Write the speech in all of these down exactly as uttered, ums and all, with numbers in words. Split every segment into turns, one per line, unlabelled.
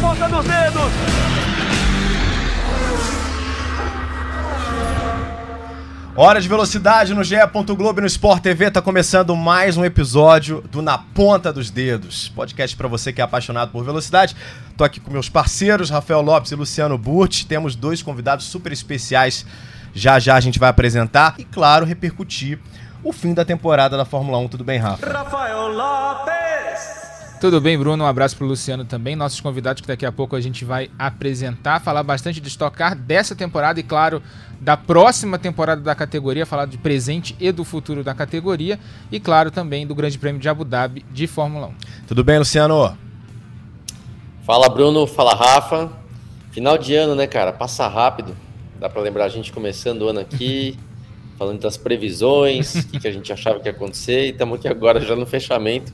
ponta dos dedos.
Hora de velocidade no G E. Globo e no Sport T V. Tá começando mais um episódio do Na Ponta dos Dedos. Podcast para você que é apaixonado por velocidade. Tô aqui com meus parceiros, Rafael Lopes e Luciano Burti. Temos dois convidados super especiais. Já já a gente vai apresentar e, claro, repercutir o fim da temporada da Fórmula um. Tudo bem, Rafa?
Rafael Lopes.
Tudo bem, Bruno? Um abraço pro Luciano também. Nossos convidados que daqui a pouco a gente vai apresentar, falar bastante de Stock Car dessa temporada e, claro, da próxima temporada da categoria, falar de presente e do futuro da categoria e, claro, também do Grande Prêmio de Abu Dhabi de Fórmula um.
Tudo bem, Luciano?
Fala, Bruno. Fala, Rafa. Final de ano, né, cara? Passa rápido. Dá pra lembrar a gente começando o ano aqui, falando das previsões, o que, que a gente achava que ia acontecer, e estamos aqui agora já no fechamento.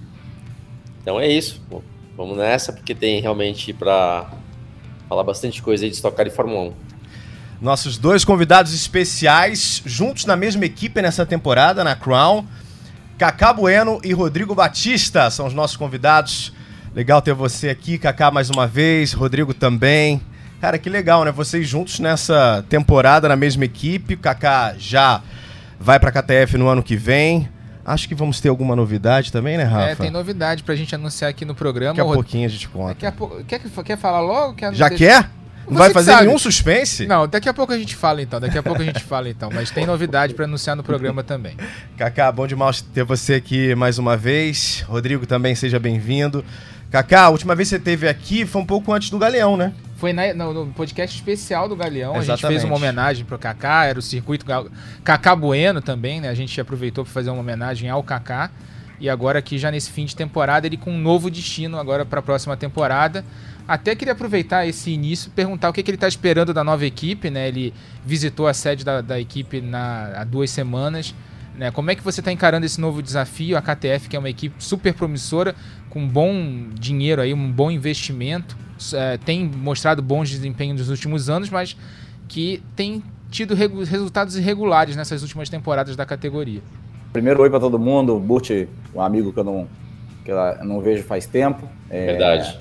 Então é isso, pô. Vamos nessa, porque tem realmente para falar bastante coisa aí de Stock Car e Fórmula um.
Nossos dois convidados especiais, juntos na mesma equipe nessa temporada, na Crown. Cacá Bueno e Rodrigo Batista são os nossos convidados. Legal ter você aqui, Cacá, mais uma vez, Rodrigo também. Cara, que legal, né? Vocês juntos nessa temporada, na mesma equipe. O Cacá já vai para a K T F no ano que vem. Acho que vamos ter alguma novidade também, né, Rafa?
É, tem novidade pra gente anunciar aqui no programa.
Daqui a pouquinho a gente conta.
Daqui a pouco... Quer, quer falar logo? Quer...
Já
Deixa...
quer? Não
Você
vai fazer
sabe.
nenhum suspense?
Não, daqui a pouco a gente fala então. Daqui a pouco a gente fala então. Mas tem novidade pra anunciar no programa também.
Cacá, bom demais ter você aqui mais uma vez. Rodrigo também, seja bem-vindo. Cacá, a última vez que você esteve aqui foi um pouco antes do Galeão, né?
Foi na, no, no podcast especial do Galeão.
Exatamente.
A gente fez uma homenagem pro Cacá, era o circuito Gal... Cacá Bueno também, né? A gente aproveitou para fazer uma homenagem ao Cacá. E agora aqui já nesse fim de temporada, ele com um novo destino agora para a próxima temporada. Até queria aproveitar esse início e perguntar o que, que ele está esperando da nova equipe, né? Ele visitou a sede da, da equipe na, há duas semanas. Né? Como é que você está encarando esse novo desafio? A K T F, que é uma equipe super promissora, com bom dinheiro aí, um bom investimento, é, tem mostrado bons desempenhos nos últimos anos, mas que tem tido regu- resultados irregulares nessas últimas temporadas da categoria.
Primeiro, oi para todo mundo. Burti, um amigo que eu não, que eu não vejo faz tempo. É,
Verdade.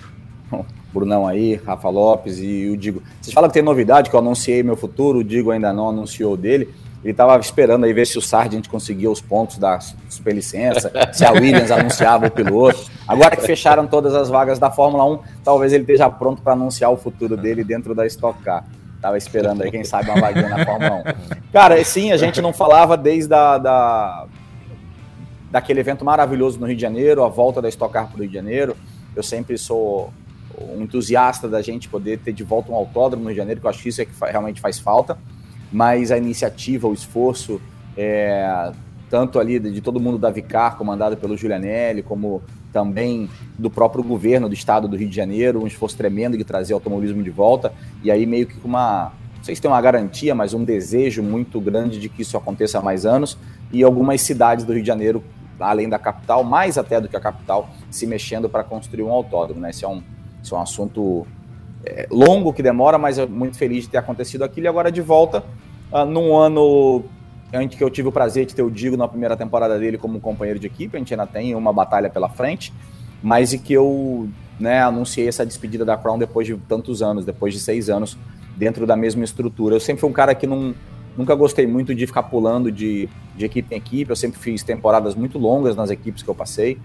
Brunão aí, Rafa Lopes e o Digo. Vocês falam que tem novidade, que eu anunciei meu futuro, o Digo ainda não anunciou dele. Ele estava esperando aí ver se o Sargent conseguia os pontos da superlicença, se a Williams anunciava o piloto. Agora que fecharam todas as vagas da Fórmula um, talvez ele esteja pronto para anunciar o futuro dele dentro da Stock Car. Tava esperando aí, quem sabe, uma vaguinha na Fórmula um. Cara, sim, a gente não falava desde a, da, daquele evento maravilhoso no Rio de Janeiro, a volta da Stock Car para o Rio de Janeiro. Eu sempre sou um entusiasta da gente poder ter de volta um autódromo no Rio de Janeiro, que eu acho que isso é que realmente faz falta. Mas a iniciativa, o esforço, é, tanto ali de, de todo mundo da Vicar, comandado pelo Giulianelli, como também do próprio governo do estado do Rio de Janeiro, um esforço tremendo de trazer o automobilismo de volta, e aí meio que uma, não sei se tem uma garantia, mas um desejo muito grande de que isso aconteça há mais anos, e algumas cidades do Rio de Janeiro, além da capital, mais até do que a capital, se mexendo para construir um autódromo, né? Esse é um, esse é um assunto é, longo, que demora, mas eu muito feliz de ter acontecido aquilo, e agora de volta, uh, num ano antes que eu tive o prazer de ter o Digo na primeira temporada dele como companheiro de equipe, a gente ainda tem uma batalha pela frente, mas e que eu, né, anunciei essa despedida da Crown depois de tantos anos, depois de seis anos, dentro da mesma estrutura. Eu sempre fui um cara que não, nunca gostei muito de ficar pulando de, de equipe em equipe, eu sempre fiz temporadas muito longas nas equipes que eu passei,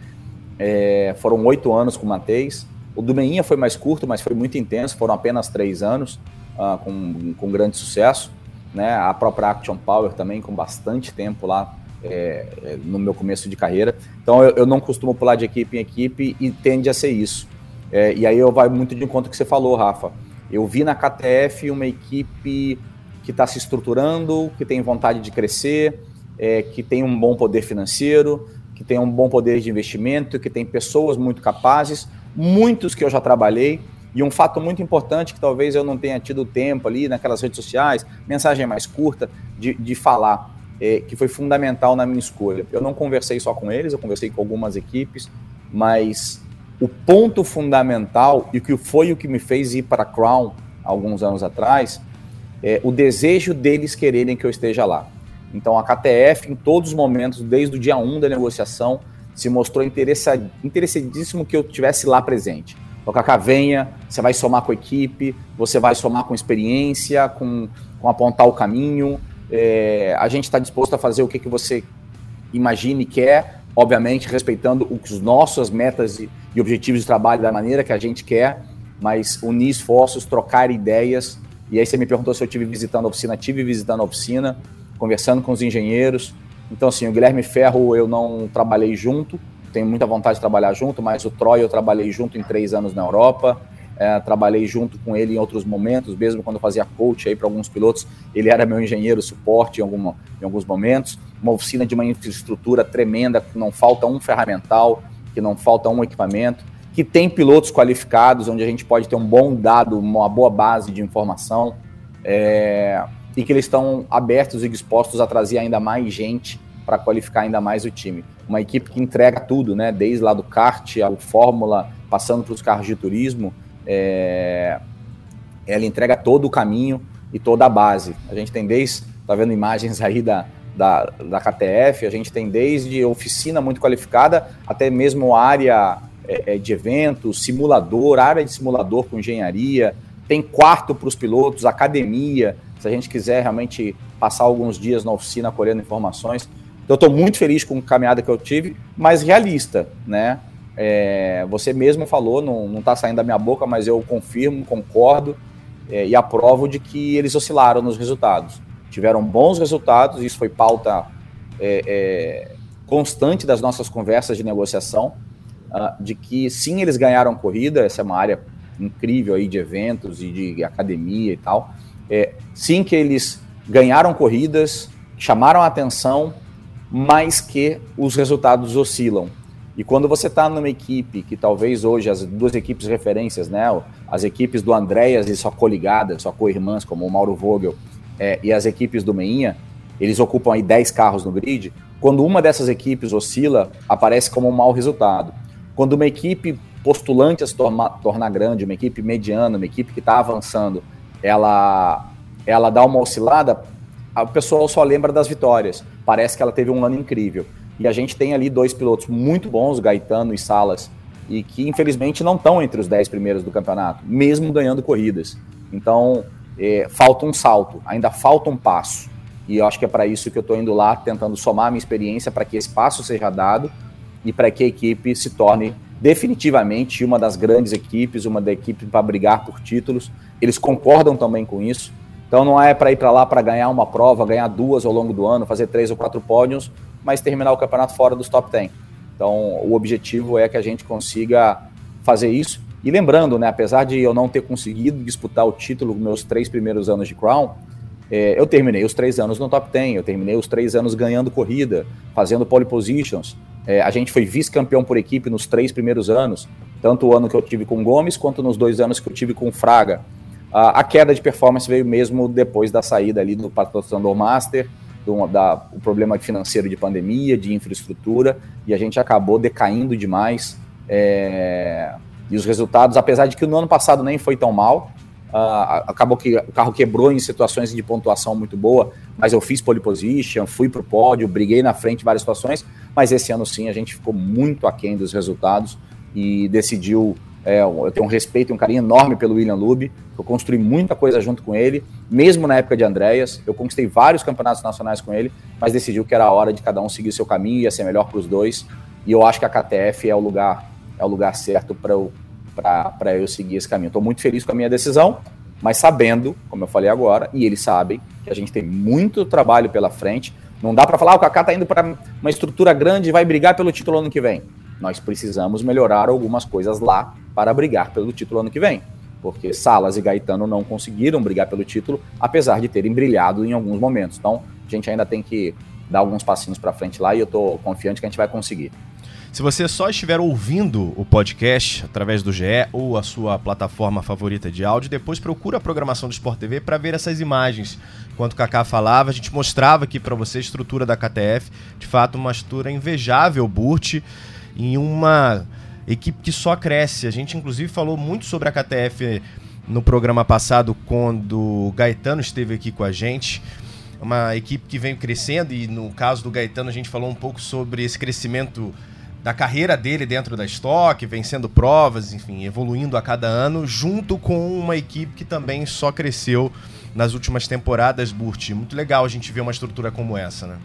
é, foram oito anos com o Matheus. O do Meinha foi mais curto, mas foi muito intenso, foram apenas três anos, uh, com, com grande sucesso. Né, a própria Action Power também, com bastante tempo lá é, no meu começo de carreira. Então eu, eu não costumo pular de equipe em equipe e tende a ser isso. É, e aí eu vai muito de encontro que você falou, Rafa. Eu vi na K T F uma equipe que está se estruturando, que tem vontade de crescer, é, que tem um bom poder financeiro, que tem um bom poder de investimento, que tem pessoas muito capazes, muitos que eu já trabalhei. E um fato muito importante que talvez eu não tenha tido tempo ali naquelas redes sociais, mensagem mais curta, de, de falar, é, que foi fundamental na minha escolha. Eu não conversei só com eles, eu conversei com algumas equipes, mas o ponto fundamental, e que foi o que me fez ir para a Crown alguns anos atrás, é o desejo deles quererem que eu esteja lá. Então a K T F, em todos os momentos, desde o dia um da negociação, se mostrou interessadíssimo que eu estivesse lá presente. O Kaká, venha, você vai somar com a equipe, você vai somar com experiência, com, com apontar o caminho. É, a gente está disposto a fazer o que, que você imagine e quer, obviamente respeitando os nossas metas e, e objetivos de trabalho da maneira que a gente quer, mas unir esforços, trocar ideias. E aí você me perguntou se eu estive visitando a oficina. Estive visitando a oficina, conversando com os engenheiros. Então, assim, o Guilherme Ferro eu não trabalhei junto, tenho muita vontade de trabalhar junto, mas o Troy eu trabalhei junto em três anos na Europa, é, trabalhei junto com ele em outros momentos, mesmo quando eu fazia coach aí para alguns pilotos, ele era meu engenheiro suporte em, alguma, em alguns momentos. Uma oficina de uma infraestrutura tremenda, que não falta um ferramental, que não falta um equipamento, que tem pilotos qualificados, onde a gente pode ter um bom dado, uma boa base de informação, é, e que eles estão abertos e dispostos a trazer ainda mais gente para qualificar ainda mais o time. Uma equipe que entrega tudo, né? Desde lá do kart, ao Fórmula, passando para os carros de turismo, é, ela entrega todo o caminho e toda a base. A gente tem desde, tá vendo imagens aí da, da, da K T F, a gente tem desde oficina muito qualificada, até mesmo área é, de eventos, simulador, área de simulador com engenharia, tem quarto para os pilotos, academia, se a gente quiser realmente passar alguns dias na oficina colhendo informações. Então, eu estou muito feliz com a caminhada que eu tive, mas realista, né? É, você mesmo falou, não está saindo da minha boca, mas eu confirmo, concordo é, e aprovo de que eles oscilaram nos resultados. Tiveram bons resultados, isso foi pauta é, é, constante das nossas conversas de negociação, uh, de que sim, eles ganharam corrida, essa é uma área incrível aí de eventos e de academia e tal. É, sim que eles ganharam corridas, chamaram a atenção, mas que os resultados oscilam. E quando você está numa equipe que talvez hoje as duas equipes referências, né, as equipes do Andreas e sua coligada, sua co-irmãs, como o Mauro Vogel, é, e as equipes do Meinha, eles ocupam aí dez carros no grid, quando uma dessas equipes oscila, aparece como um mau resultado. Quando uma equipe postulante a se torna, tornar grande, uma equipe mediana, uma equipe que está avançando, ela, ela dá uma oscilada, o pessoal só lembra das vitórias. Parece que ela teve um ano incrível. E a gente tem ali dois pilotos muito bons, Gaetano e Salas, e que infelizmente não estão entre os dez primeiros do campeonato, mesmo ganhando corridas. Então, é, falta um salto, ainda falta um passo. E eu acho que é para isso que eu estou indo lá, tentando somar a minha experiência para que esse passo seja dado e para que a equipe se torne definitivamente uma das grandes equipes, uma da equipe para brigar por títulos. Eles concordam também com isso. Então não é para ir para lá para ganhar uma prova, ganhar duas ao longo do ano, fazer três ou quatro pódios, mas terminar o campeonato fora dos top dez. Então o objetivo é que a gente consiga fazer isso. E lembrando, né, apesar de eu não ter conseguido disputar o título nos meus três primeiros anos de Crown, é, eu terminei os três anos no top dez, eu terminei os três anos ganhando corrida, fazendo pole positions. É, a gente foi vice-campeão por equipe nos três primeiros anos, tanto o ano que eu tive com o Gomes, quanto nos dois anos que eu tive com o Fraga. A queda de performance veio mesmo depois da saída ali do patrocinador Master, do da, o problema financeiro de pandemia, de infraestrutura, e a gente acabou decaindo demais. É, e os resultados, apesar de que no ano passado nem foi tão mal, uh, acabou que o carro quebrou em situações de pontuação muito boa, mas eu fiz pole position, fui pro pódio, briguei na frente em várias situações, mas esse ano sim a gente ficou muito aquém dos resultados e decidiu. É, eu tenho um respeito e um carinho enorme pelo William Lube, eu construí muita coisa junto com ele, mesmo na época de Andreas, eu conquistei vários campeonatos nacionais com ele, mas decidiu que era a hora de cada um seguir o seu caminho, ia ser melhor para os dois, e eu acho que a K T F é o lugar, é o lugar certo para eu, para eu seguir esse caminho. Estou muito feliz com a minha decisão, mas sabendo, como eu falei agora, e eles sabem, que a gente tem muito trabalho pela frente, não dá para falar, ah, o Kaká está indo para uma estrutura grande e vai brigar pelo título ano que vem. Nós precisamos melhorar algumas coisas lá para brigar pelo título ano que vem, porque Salas e Gaetano não conseguiram brigar pelo título, apesar de terem brilhado em alguns momentos. Então, a gente ainda tem que dar alguns passinhos para frente lá e eu estou confiante que a gente vai conseguir.
Se você só estiver ouvindo o podcast através do G E ou a sua plataforma favorita de áudio, depois procura a programação do Sport T V para ver essas imagens. Enquanto o Kaká falava, a gente mostrava aqui para você a estrutura da K T F, de fato uma estrutura invejável, Burt, em uma equipe que só cresce. A gente inclusive falou muito sobre a K T F no programa passado, quando o Gaetano esteve aqui com a gente. Uma equipe que vem crescendo, e no caso do Gaetano a gente falou um pouco sobre esse crescimento da carreira dele dentro da Stock, vencendo provas, enfim, evoluindo a cada ano, junto com uma equipe que também só cresceu nas últimas temporadas, Burti. Muito legal a gente ver uma estrutura como essa, né?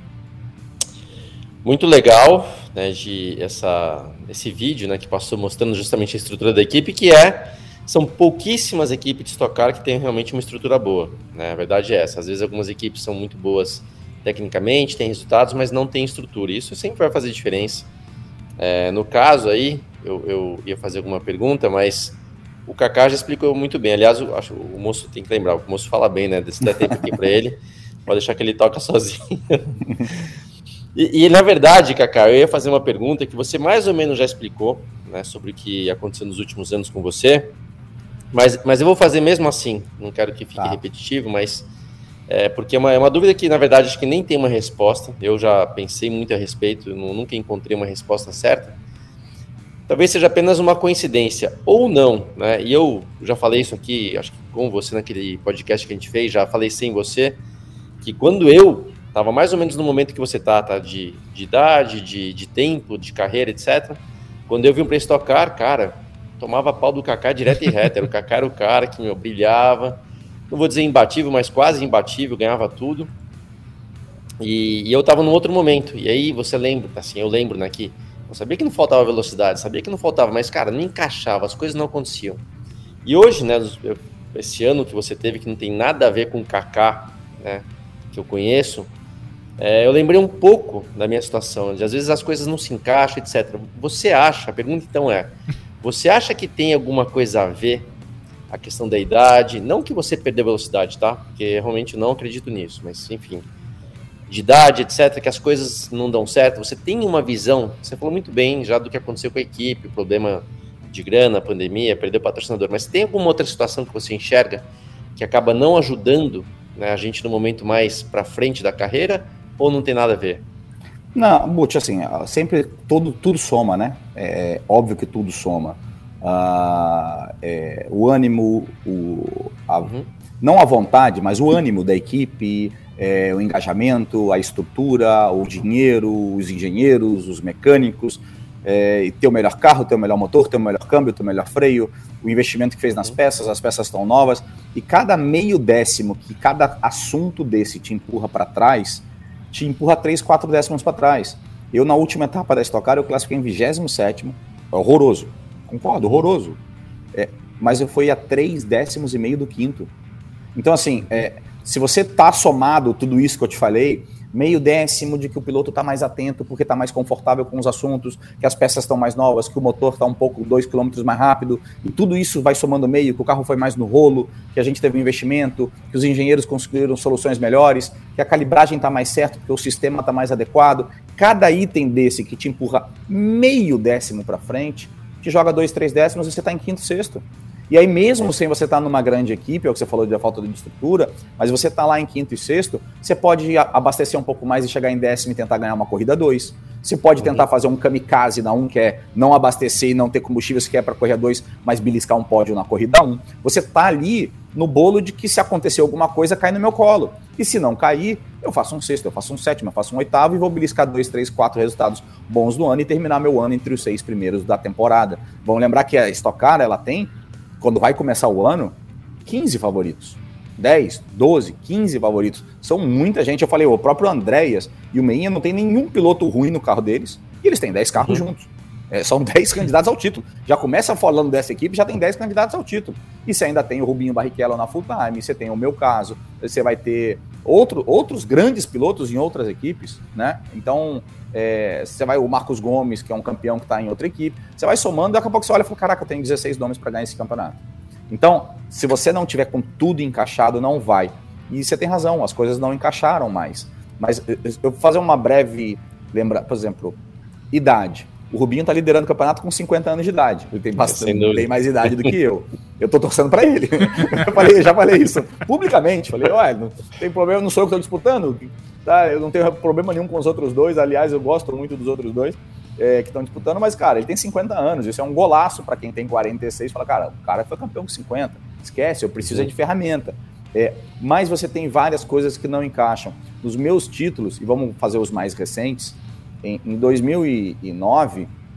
Muito legal, né, de essa, esse vídeo, né, que passou mostrando justamente a estrutura da equipe, que é, são pouquíssimas equipes de Stock Car que têm realmente uma estrutura boa, né? A verdade é essa. Às vezes algumas equipes são muito boas tecnicamente, têm resultados, mas não têm estrutura. Isso sempre vai fazer diferença. É, no caso aí, eu, eu ia fazer alguma pergunta, mas o Kaká já explicou muito bem. Aliás, eu acho, o moço tem que lembrar, o moço fala bem, né? Desse tempo aqui para ele, pode deixar que ele toca sozinho. e, e, na verdade, Kaká, eu ia fazer uma pergunta que você mais ou menos já explicou, né, sobre o que aconteceu nos últimos anos com você, mas, mas eu vou fazer mesmo assim, não quero que fique tá. repetitivo, mas é, porque é uma, é uma dúvida que, na verdade, acho que nem tem uma resposta. Eu já pensei muito a respeito, eu nunca encontrei uma resposta certa. Talvez seja apenas uma coincidência, ou não, né? E eu já falei isso aqui, acho que com você naquele podcast que a gente fez, já falei sem você, que quando eu estava mais ou menos no momento que você está, tá, de, de idade, de, de tempo, de carreira, etcétera. Quando eu vim para Stock Car, cara, tomava pau do Kaká direto e reto. Era o Kaká era o cara que me brilhava, não vou dizer imbatível, mas quase imbatível, ganhava tudo. E, e eu estava num outro momento. E aí você lembra, assim, eu lembro, né, que eu sabia que não faltava velocidade, sabia que não faltava, mas, cara, não encaixava, as coisas não aconteciam. E hoje, né, esse ano que você teve, que não tem nada a ver com o Kaká, né, que eu conheço, é, eu lembrei um pouco da minha situação, de às vezes as coisas não se encaixam, etcétera. Você acha, a pergunta então é, você acha que tem alguma coisa a ver a questão da idade, não que você perdeu velocidade, tá? Porque realmente não acredito nisso, mas enfim, de idade, etcétera, que as coisas não dão certo, você tem uma visão, você falou muito bem já do que aconteceu com a equipe, o problema de grana, pandemia, perdeu o patrocinador, mas tem alguma outra situação que você enxerga que acaba não ajudando, né, a gente no momento mais para frente da carreira, ou não tem nada a ver?
Não, Butch, assim, sempre todo, tudo soma, né? É óbvio que tudo soma. Ah, é, o ânimo, o, a, uhum. não a vontade, mas o ânimo da equipe, é, o engajamento, a estrutura, o dinheiro, os engenheiros, os mecânicos, é, e ter o melhor carro, ter o melhor motor, ter o melhor câmbio, ter o melhor freio, o investimento que fez nas peças, as peças estão novas, e cada meio décimo que cada assunto desse te empurra para trás, te empurra três, quatro décimos para trás. Eu, na última etapa da Stock Car, eu classifiquei em vigésimo sétimo, horroroso. Concordo, horroroso. É, mas eu fui a três décimos e meio do quinto. Então, assim, é, se você tá somado tudo isso que eu te falei, meio décimo de que o piloto tá mais atento porque tá mais confortável com os assuntos, que as peças estão mais novas, que o motor tá um pouco, dois quilômetros mais rápido, e tudo isso vai somando meio, que o carro foi mais no rolo, que a gente teve um investimento, que os engenheiros conseguiram soluções melhores, que a calibragem tá mais certa porque o sistema tá mais adequado. Cada item desse que te empurra meio décimo para frente, te joga dois, três décimos e você está em quinto, sexto. E aí mesmo sem você estar numa grande equipe, é o que você falou da falta de estrutura, mas você está lá em quinto e sexto, você pode abastecer um pouco mais e chegar em décimo e tentar ganhar uma corrida dois. Você pode tentar uhum. fazer um kamikaze na um, que é não abastecer e não ter combustível se quer para corrida dois, mas beliscar um pódio na corrida um. Você está ali no bolo de que se acontecer alguma coisa, cai no meu colo. E se não cair, eu faço um sexto, eu faço um sétimo, eu faço um oitavo e vou beliscar dois, três, quatro resultados bons do ano e terminar meu ano entre os seis primeiros da temporada. Vamos lembrar que a Stock Car, ela tem, quando vai começar o ano, quinze favoritos. dez, doze, quinze favoritos. São muita gente. Eu falei, o próprio Andreas e o Meinha não tem nenhum piloto ruim no carro deles e eles têm dez carros uhum. juntos. É, são dez candidatos ao título. Já começa falando dessa equipe, já tem dez candidatos ao título. E você ainda tem o Rubinho Barrichello na full time, você tem o meu caso, você vai ter outro, outros grandes pilotos em outras equipes, né? Então, é, você vai o Marcos Gomes, que é um campeão que está em outra equipe, você vai somando, daqui a pouco você olha e fala, caraca, eu tenho dezesseis nomes para ganhar esse campeonato. Então, se você não tiver com tudo encaixado, não vai. E você tem razão, as coisas não encaixaram mais. Mas eu vou fazer uma breve lembra, por exemplo, idade. O Rubinho tá liderando o campeonato com cinquenta anos de idade. Ele tem bastante, tem mais idade do que eu. Eu tô torcendo pra ele. Eu falei, já falei isso publicamente. Falei, olha, não tem problema, não sou eu que tô disputando. Tá? Eu não tenho problema nenhum com os outros dois. Aliás, eu gosto muito dos outros dois é, que estão disputando. Mas, cara, ele tem cinquenta anos. Isso é um golaço pra quem tem quarenta e seis. Fala, cara, o cara foi campeão com cinquenta. Esquece, eu preciso de ferramenta. É, mas você tem várias coisas que não encaixam. Nos meus títulos, e vamos fazer os mais recentes, em, em dois mil e nove,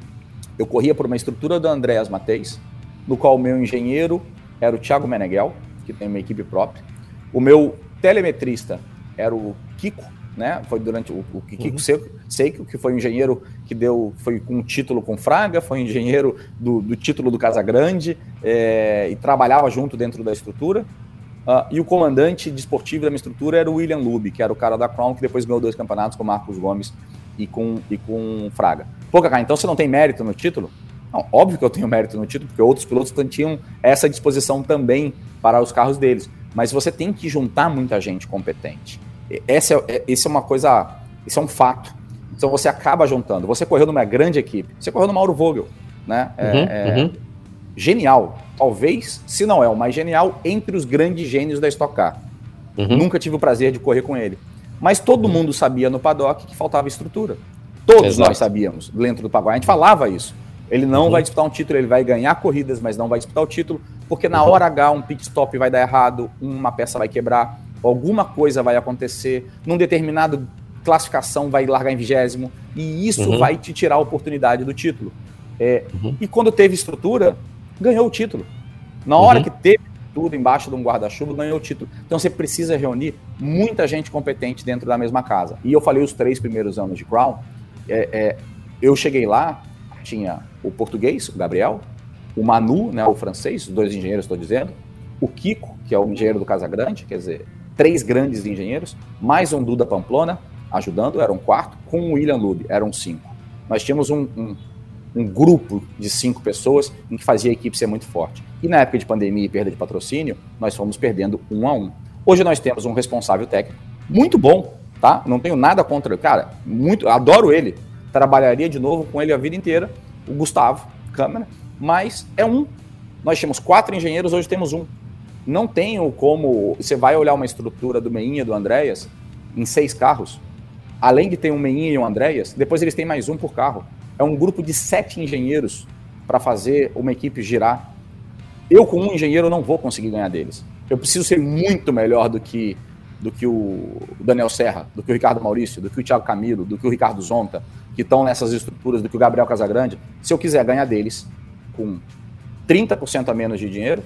eu corria por uma estrutura do Andréas Mateis, no qual o meu engenheiro era o Thiago Meneghel, que tem uma equipe própria. O meu telemetrista era o Kiko, né? Foi durante o, o Kiko uhum. Seiko, que foi um engenheiro que deu, foi com um título com Fraga, foi um engenheiro do, do título do Casagrande, é, e trabalhava junto dentro da estrutura. Uh, e o comandante desportivo da minha estrutura era o William Lube, que era o cara da Crown, que depois ganhou dois campeonatos com o Marcos Gomes e com, e com Fraga. Pô, Kaká, então você não tem mérito no título? Não, óbvio que eu tenho mérito no título, porque outros pilotos tinham essa disposição também para os carros deles. Mas você tem que juntar muita gente competente. Essa é, esse é uma coisa, isso é um fato. Então você acaba juntando. Você correu numa grande equipe, você correu no Mauro Vogel, né? É, uhum, é uhum. Genial. Talvez, se não é o mais genial, entre os grandes gênios da Stock Car. Uhum. Nunca tive o prazer de correr com ele. Mas todo uhum. mundo sabia no paddock que faltava estrutura. Todos Exato. Nós sabíamos dentro do paddock. A gente falava isso. Ele não uhum. vai disputar um título, ele vai ganhar corridas, mas não vai disputar o título, porque na hora H um pit stop vai dar errado, uma peça vai quebrar, alguma coisa vai acontecer, num determinado classificação vai largar em vigésimo, e isso uhum. vai te tirar a oportunidade do título. É, uhum. E quando teve estrutura, ganhou o título. Na hora uhum. que teve tudo embaixo de um guarda-chuva, ganhou o título. Então você precisa reunir muita gente competente dentro da mesma casa. E eu falei os três primeiros anos de Crown, é, é, eu cheguei lá, tinha o português, o Gabriel, o Manu, né, o francês, os dois engenheiros, estou dizendo, o Kiko, que é o engenheiro do Casagrande, quer dizer, três grandes engenheiros, mais um Duda Pamplona ajudando, era um quarto, com o William Lube, eram cinco. Nós tínhamos um, um, um grupo de cinco pessoas em que fazia a equipe ser muito forte. E na época de pandemia e perda de patrocínio, nós fomos perdendo um a um. Hoje nós temos um responsável técnico muito bom, tá? Não tenho nada contra ele. Cara, muito, adoro ele. Trabalharia de novo com ele a vida inteira, o Gustavo Câmara, mas é um. Nós tínhamos quatro engenheiros, hoje temos um. Não tenho como... Você vai olhar uma estrutura do Meinha e do Andréas em seis carros, além de ter um Meinha e um Andréas, depois eles têm mais um por carro. É um grupo de sete engenheiros para fazer uma equipe girar. Eu, com um engenheiro, não vou conseguir ganhar deles. Eu preciso ser muito melhor do que, do que o Daniel Serra, do que o Ricardo Maurício, do que o Thiago Camilo, do que o Ricardo Zonta, que estão nessas estruturas, do que o Gabriel Casagrande. Se eu quiser ganhar deles com trinta por cento a menos de dinheiro,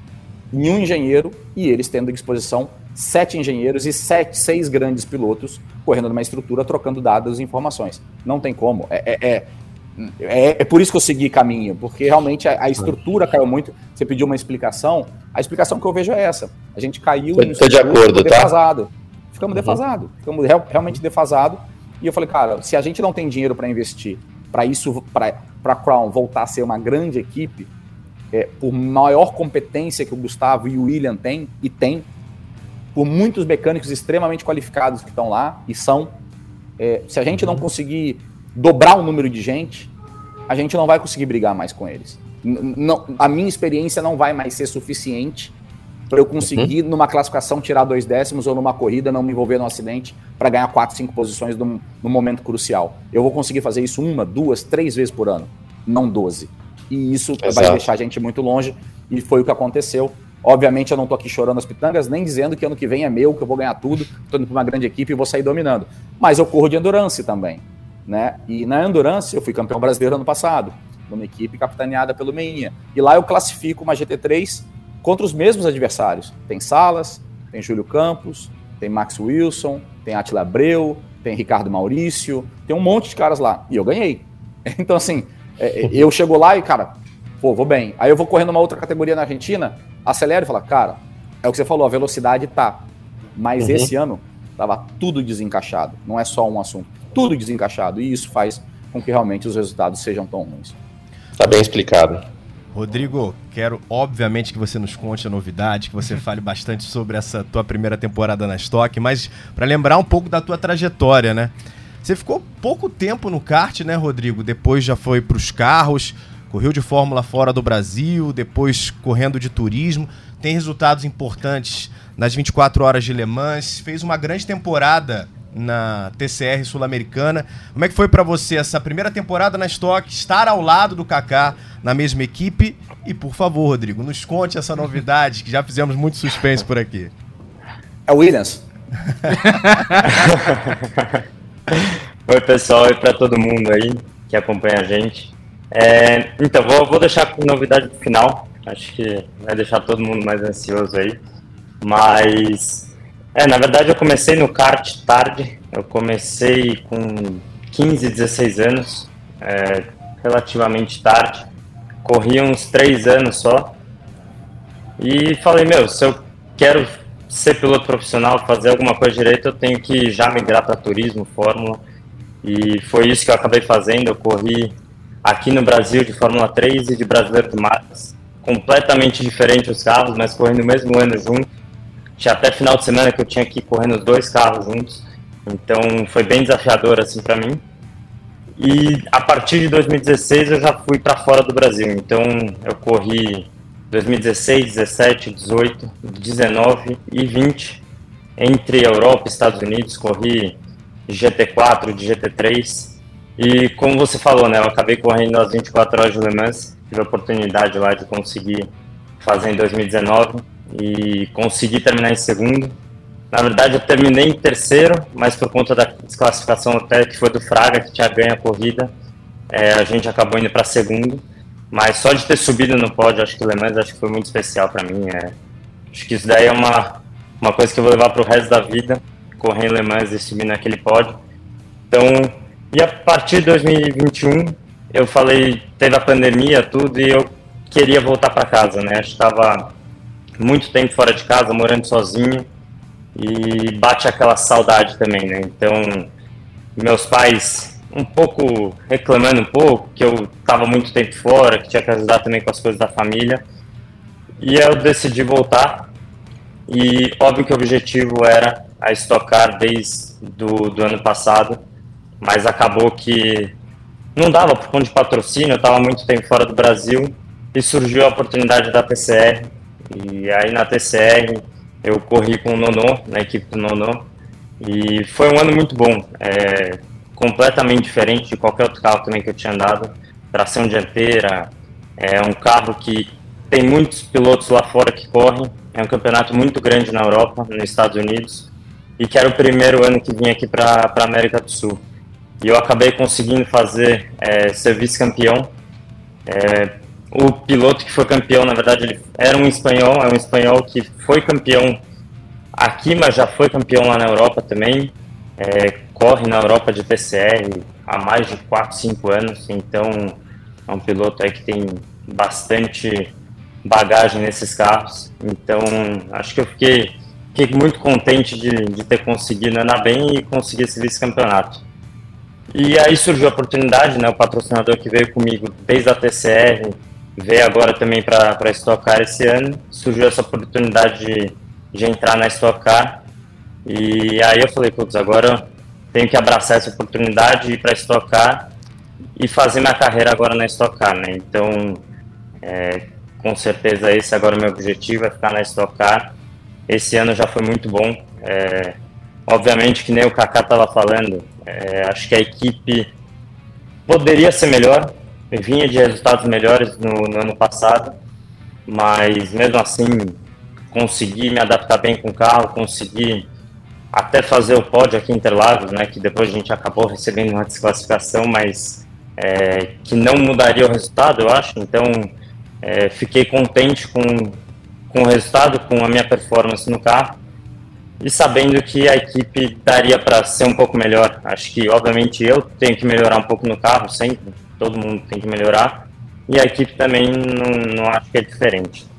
em um engenheiro, e eles tendo à disposição sete engenheiros e sete, seis grandes pilotos correndo numa estrutura, trocando dados e informações. Não tem como. É, é, é, é por isso que eu segui caminho, porque realmente a, a estrutura caiu muito. Você pediu uma explicação, a explicação que eu vejo é essa. A gente caiu em
Estou de acordo, tá?
defasado. Ficamos uhum. defasados. Ficamos real, realmente defasados. E eu falei, cara, se a gente não tem dinheiro para investir, para isso, para a Crown voltar a ser uma grande equipe, é, por maior competência que o Gustavo e o William têm, e tem, por muitos mecânicos extremamente qualificados que estão lá, e são, é, se a gente não conseguir dobrar o número de gente, a gente não vai conseguir brigar mais com eles. N- não, a minha experiência não vai mais ser suficiente para eu conseguir, uhum. numa classificação, tirar dois décimos, ou numa corrida, não me envolver num acidente, para ganhar quatro, cinco posições num, num momento crucial. Eu vou conseguir fazer isso uma, duas, três vezes por ano, não doze. E isso Exato. Vai deixar a gente muito longe, e foi o que aconteceu. Obviamente eu não tô aqui chorando as pitangas, nem dizendo que ano que vem é meu, que eu vou ganhar tudo, tô indo para uma grande equipe e vou sair dominando. Mas eu corro de endurance também, né? E na endurance eu fui campeão brasileiro ano passado, numa equipe capitaneada pelo Meinha. E lá eu classifico uma G T três contra os mesmos adversários. Tem Salas, tem Júlio Campos, tem Max Wilson, tem Attila Abreu, tem Ricardo Maurício, tem um monte de caras lá. E eu ganhei. Então assim, eu chego lá e, cara, pô, vou bem. Aí eu vou correndo uma outra categoria na Argentina, acelero e falo, cara, é o que você falou, a velocidade tá. Mas uhum. esse ano tava tudo desencaixado. Não é só um assunto. Tudo desencaixado. E isso faz com que realmente os resultados sejam tão ruins.
Tá bem explicado.
Rodrigo, quero obviamente que você nos conte a novidade, que você fale bastante sobre essa tua primeira temporada na Stock, mas para lembrar um pouco da tua trajetória, né? Você ficou pouco tempo no kart, né, Rodrigo? Depois já foi para os carros, correu de Fórmula fora do Brasil, depois correndo de turismo, tem resultados importantes nas vinte e quatro horas de Le Mans, fez uma grande temporada na T C R Sul-Americana. Como é que foi para você essa primeira temporada na Stock, estar ao lado do Kaká na mesma equipe? E, por favor, Rodrigo, nos conte essa novidade, que já fizemos muito suspense por aqui.
É o Williams.
Oi, pessoal, e para todo mundo aí que acompanha a gente. É, então, vou, vou deixar com novidade pro final. Acho que vai deixar todo mundo mais ansioso aí. Mas, é, na verdade eu comecei no kart tarde. Eu comecei com quinze, dezesseis anos, é, relativamente tarde. Corri uns três anos só. E falei, meu, se eu quero ser piloto profissional, fazer alguma coisa direito, eu tenho que já migrar para turismo, Fórmula. E foi isso que eu acabei fazendo. Eu corri aqui no Brasil de Fórmula três e de Brasileiro de Marcas. Completamente diferente os carros, mas correndo no mesmo ano junto. Tinha até final de semana que eu tinha que ir correndo os dois carros juntos. Então foi bem desafiador assim para mim. E a partir de dois mil e dezesseis eu já fui para fora do Brasil. Então eu corri dois mil e dezesseis, dezessete, dezoito, dezenove e vinte entre Europa e Estados Unidos. Corri de G T quatro, de G T três. E como você falou, né, eu acabei correndo as vinte e quatro horas de Le Mans. Tive a oportunidade lá de conseguir fazer em dois mil e dezenove e consegui terminar em segundo. Na verdade eu terminei em terceiro, mas por conta da desclassificação até que foi do Fraga, que tinha ganho a corrida, é, a gente acabou indo para segundo. Mas só de ter subido no pódio, acho que o Le Mans acho que foi muito especial para mim. É, acho que isso daí é uma, uma coisa que eu vou levar para o resto da vida, correr em Le Mans e subir naquele pódio. Então, e a partir de dois mil e vinte e um, eu falei, teve a pandemia, tudo, e eu queria voltar para casa, né? Estava muito tempo fora de casa, morando sozinho, e bate aquela saudade também, né? Então, meus pais um pouco reclamando um pouco, que eu estava muito tempo fora, que tinha que ajudar também com as coisas da família, e eu decidi voltar. E óbvio que o objetivo era a Stock Car desde do, do ano passado, mas acabou que não dava por conta de patrocínio, eu estava muito tempo fora do Brasil, e surgiu a oportunidade da T C R, e aí na T C R eu corri com o Nono, na equipe do Nono, e foi um ano muito bom, é, completamente diferente de qualquer outro carro também que eu tinha andado. Tração dianteira, é um carro que tem muitos pilotos lá fora que correm, é um campeonato muito grande na Europa, nos Estados Unidos, e que era o primeiro ano que vim aqui para a América do Sul. E eu acabei conseguindo fazer, é, ser vice-campeão. É, o piloto que foi campeão, na verdade, ele era um espanhol, é um espanhol que foi campeão aqui, mas já foi campeão lá na Europa também. É, corre na Europa de T C R há mais de quatro, cinco anos, então é um piloto aí que tem bastante bagagem nesses carros. Então acho que eu fiquei, fiquei muito contente de, de ter conseguido andar bem e conseguir esse vice-campeonato. E aí surgiu a oportunidade, né, o patrocinador que veio comigo desde a T C R, veio agora também para a Stock Car esse ano, surgiu essa oportunidade de, de entrar na Stock Car, e aí eu falei, putz, agora tenho que abraçar essa oportunidade, ir para a Stock Car e fazer minha carreira agora na Stock Car, né, então é, com certeza esse agora é o meu objetivo, é ficar na Stock Car. Esse ano já foi muito bom, é, obviamente que nem o Kaká estava falando, é, acho que a equipe poderia ser melhor, vinha de resultados melhores no, no ano passado, mas mesmo assim consegui me adaptar bem com o carro, consegui até fazer o pódio aqui em Interlagos, né, que depois a gente acabou recebendo uma desclassificação, mas é, que não mudaria o resultado, eu acho. Então é, fiquei contente com, com o resultado, com a minha performance no carro, e sabendo que a equipe daria para ser um pouco melhor. Acho que obviamente eu tenho que melhorar um pouco no carro sempre, todo mundo tem que melhorar, e a equipe também não, não acho que é diferente.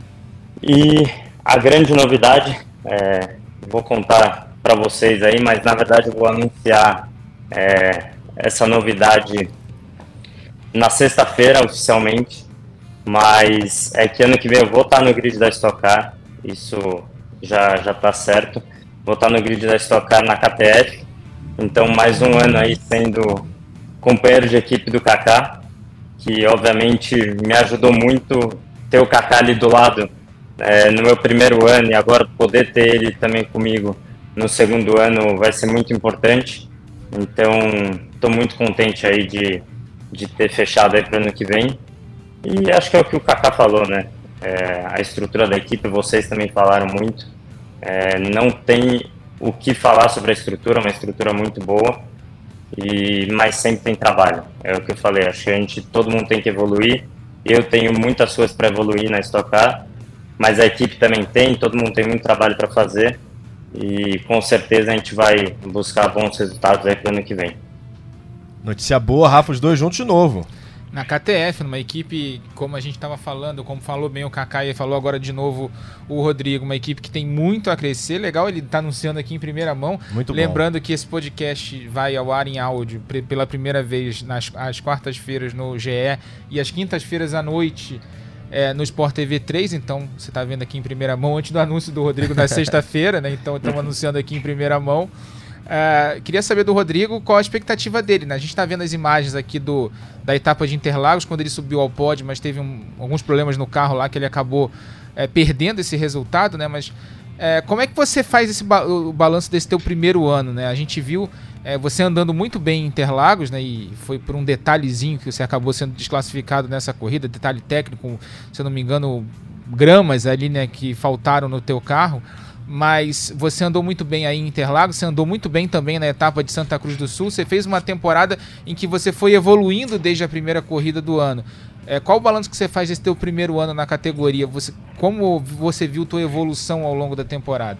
E a grande novidade, é, vou contar para vocês aí, mas na verdade eu vou anunciar é, essa novidade na sexta-feira oficialmente, mas é que ano que vem eu vou estar no grid da Stock Car, isso já já está certo, vou estar no grid da Stock Car na K T F, então mais um ano aí sendo companheiro de equipe do Kaká, que obviamente me ajudou muito ter o Kaká ali do lado é, no meu primeiro ano, e agora poder ter ele também comigo no segundo ano vai ser muito importante. Então estou muito contente aí de, de ter fechado aí para o ano que vem, e acho que é o que o Kaká falou, né? É, a estrutura da equipe, vocês também falaram muito, é, não tem o que falar sobre a estrutura, uma estrutura muito boa. e, mas sempre tem trabalho. É o que eu falei, acho que a gente, todo mundo tem que evoluir. Eu tenho muitas coisas para evoluir na Stock Car, mas a equipe também tem, todo mundo tem muito trabalho para fazer e com certeza a gente vai buscar bons resultados aí pro ano que vem.
Notícia boa, Rafa, os dois juntos de novo.
Na K T F, numa equipe, como a gente estava falando, como falou bem o Kaká e falou agora de novo o Rodrigo, uma equipe que tem muito a crescer. Legal ele tá anunciando aqui em primeira mão.
Muito
Lembrando
bom.
que esse podcast vai ao ar em áudio pela primeira vez nas às quartas-feiras no G E e às quintas-feiras à noite é, no Sport T V três. Então você está vendo aqui em primeira mão antes do anúncio do Rodrigo na sexta-feira, né? Então estamos anunciando aqui em primeira mão. Uh, queria saber do Rodrigo qual a expectativa dele, né? A gente está vendo as imagens aqui do, da etapa de Interlagos, quando ele subiu ao pódio, mas teve um, alguns problemas no carro lá que ele acabou é, perdendo esse resultado, né? Mas é, como é que você faz esse ba o balanço desse teu primeiro ano, né? A gente viu é, você andando muito bem em Interlagos, né? E foi por um detalhezinho que você acabou sendo desclassificado nessa corrida, detalhe técnico, se eu não me engano, gramas ali, né? Que faltaram no teu carro. Mas você andou muito bem aí em Interlagos, você andou muito bem também na etapa de Santa Cruz do Sul, você fez uma temporada em que você foi evoluindo desde a primeira corrida do ano. É, qual o balanço que você faz desse teu primeiro ano na categoria? Você, como você viu tua evolução ao longo da temporada?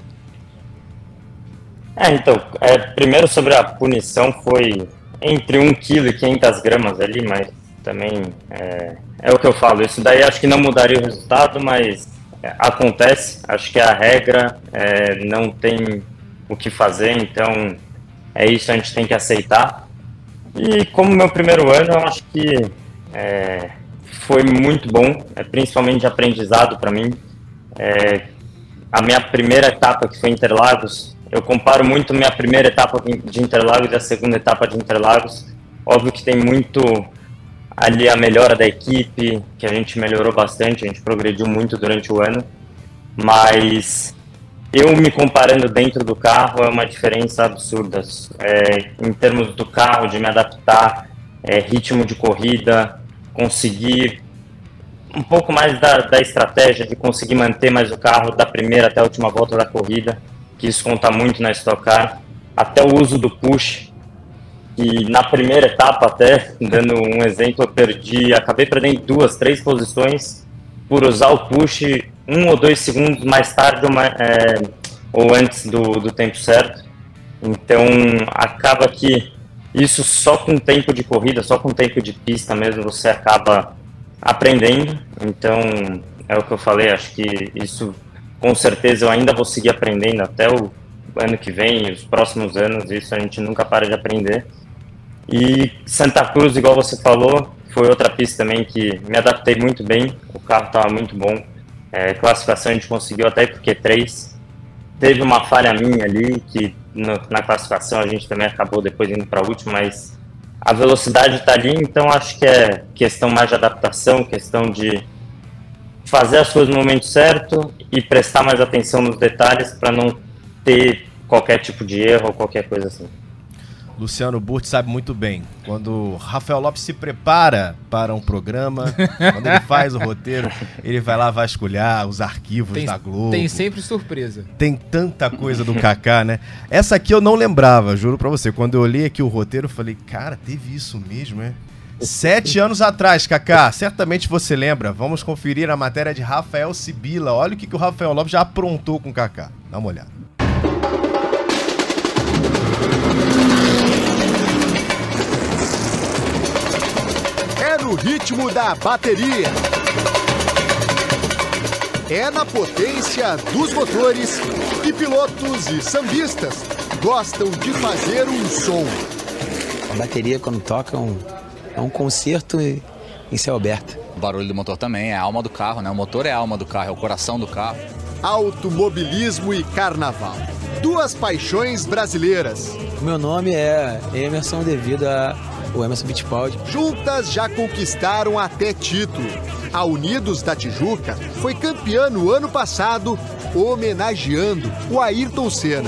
É, então, é, primeiro sobre a punição foi entre um quilo e quinhentas gramas ali, mas também é, é o que eu falo, isso daí acho que não mudaria o resultado, mas acontece, acho que a regra é, não tem o que fazer, então é isso, a gente tem que aceitar. E como meu primeiro ano, eu acho que é, foi muito bom, é, principalmente de aprendizado para mim. É, a minha primeira etapa, que foi Interlagos, eu comparo muito minha primeira etapa de Interlagos e a segunda etapa de Interlagos. Óbvio que tem muito ali a melhora da equipe, que a gente melhorou bastante, a gente progrediu muito durante o ano, mas eu me comparando dentro do carro é uma diferença absurda, é, em termos do carro, de me adaptar, é, ritmo de corrida, conseguir um pouco mais da, da estratégia, de conseguir manter mais o carro da primeira até a última volta da corrida, que isso conta muito na Stock Car, até o uso do push. E na primeira etapa, até, dando um exemplo, eu perdi, acabei perdendo duas, três posições por usar o push um ou dois segundos mais tarde ou, mais, é, ou antes do, do tempo certo. Então, acaba que isso só com tempo de corrida, só com tempo de pista mesmo, você acaba aprendendo. Então, é o que eu falei, acho que isso, com certeza, eu ainda vou seguir aprendendo até o ano que vem, os próximos anos, isso a gente nunca para de aprender. E Santa Cruz, igual você falou, foi outra pista também que me adaptei muito bem, o carro estava muito bom, é, classificação a gente conseguiu até por Q três, teve uma falha minha ali, que no, na classificação a gente também acabou depois indo para a última, mas a velocidade está ali, então acho que é questão mais de adaptação, questão de fazer as coisas no momento certo e prestar mais atenção nos detalhes para não ter qualquer tipo de erro ou qualquer coisa assim.
Luciano Burti sabe muito bem, quando Rafael Lopes se prepara para um programa, quando ele faz o roteiro, ele vai lá vasculhar os arquivos
tem,
da Globo.
Tem sempre surpresa.
Tem tanta coisa do Kaká, né? Essa aqui eu não lembrava, juro pra você. Quando eu olhei aqui o roteiro, eu falei, cara, teve isso mesmo, é? Sete anos atrás, Kaká, certamente você lembra. Vamos conferir a matéria de Rafael Sibila. Olha o que, que o Rafael Lopes já aprontou com o Kaká. Dá uma olhada.
No ritmo da bateria. É na potência dos motores que pilotos e sambistas gostam de fazer um som.
A bateria, quando toca, é um, é um concerto em céu aberto.
O barulho do motor também é a alma do carro, né? O motor é a alma do carro, é o coração do carro.
Automobilismo e carnaval. Duas paixões brasileiras.
O meu nome é Emerson devido a o Emerson Fittipaldi.
Juntas já conquistaram até título. A Unidos da Tijuca foi campeã no ano passado, homenageando o Ayrton Senna.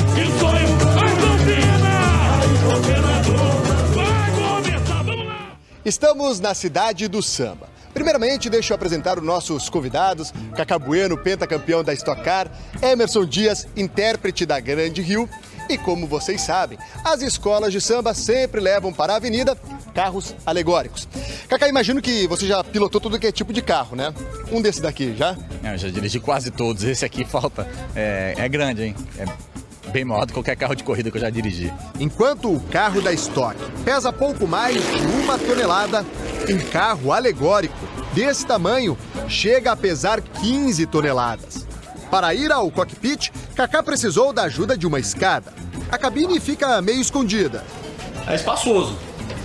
Estamos na cidade do samba. Primeiramente, deixa eu apresentar os nossos convidados. Kaká Bueno, pentacampeão da Stock Car. Emerson Dias, intérprete da Grande Rio. E como vocês sabem, as escolas de samba sempre levam para a avenida carros alegóricos. Cacá, imagino que você já pilotou tudo que é tipo de carro, né? Um desse daqui, já?
Eu já dirigi quase todos. Esse aqui falta. É, é grande, hein? É bem maior do que qualquer carro de corrida que eu já dirigi.
Enquanto o carro da Stock pesa pouco mais de uma tonelada, um carro alegórico desse tamanho chega a pesar quinze toneladas. Para ir ao cockpit, Cacá precisou da ajuda de uma escada. A cabine fica meio escondida.
É espaçoso.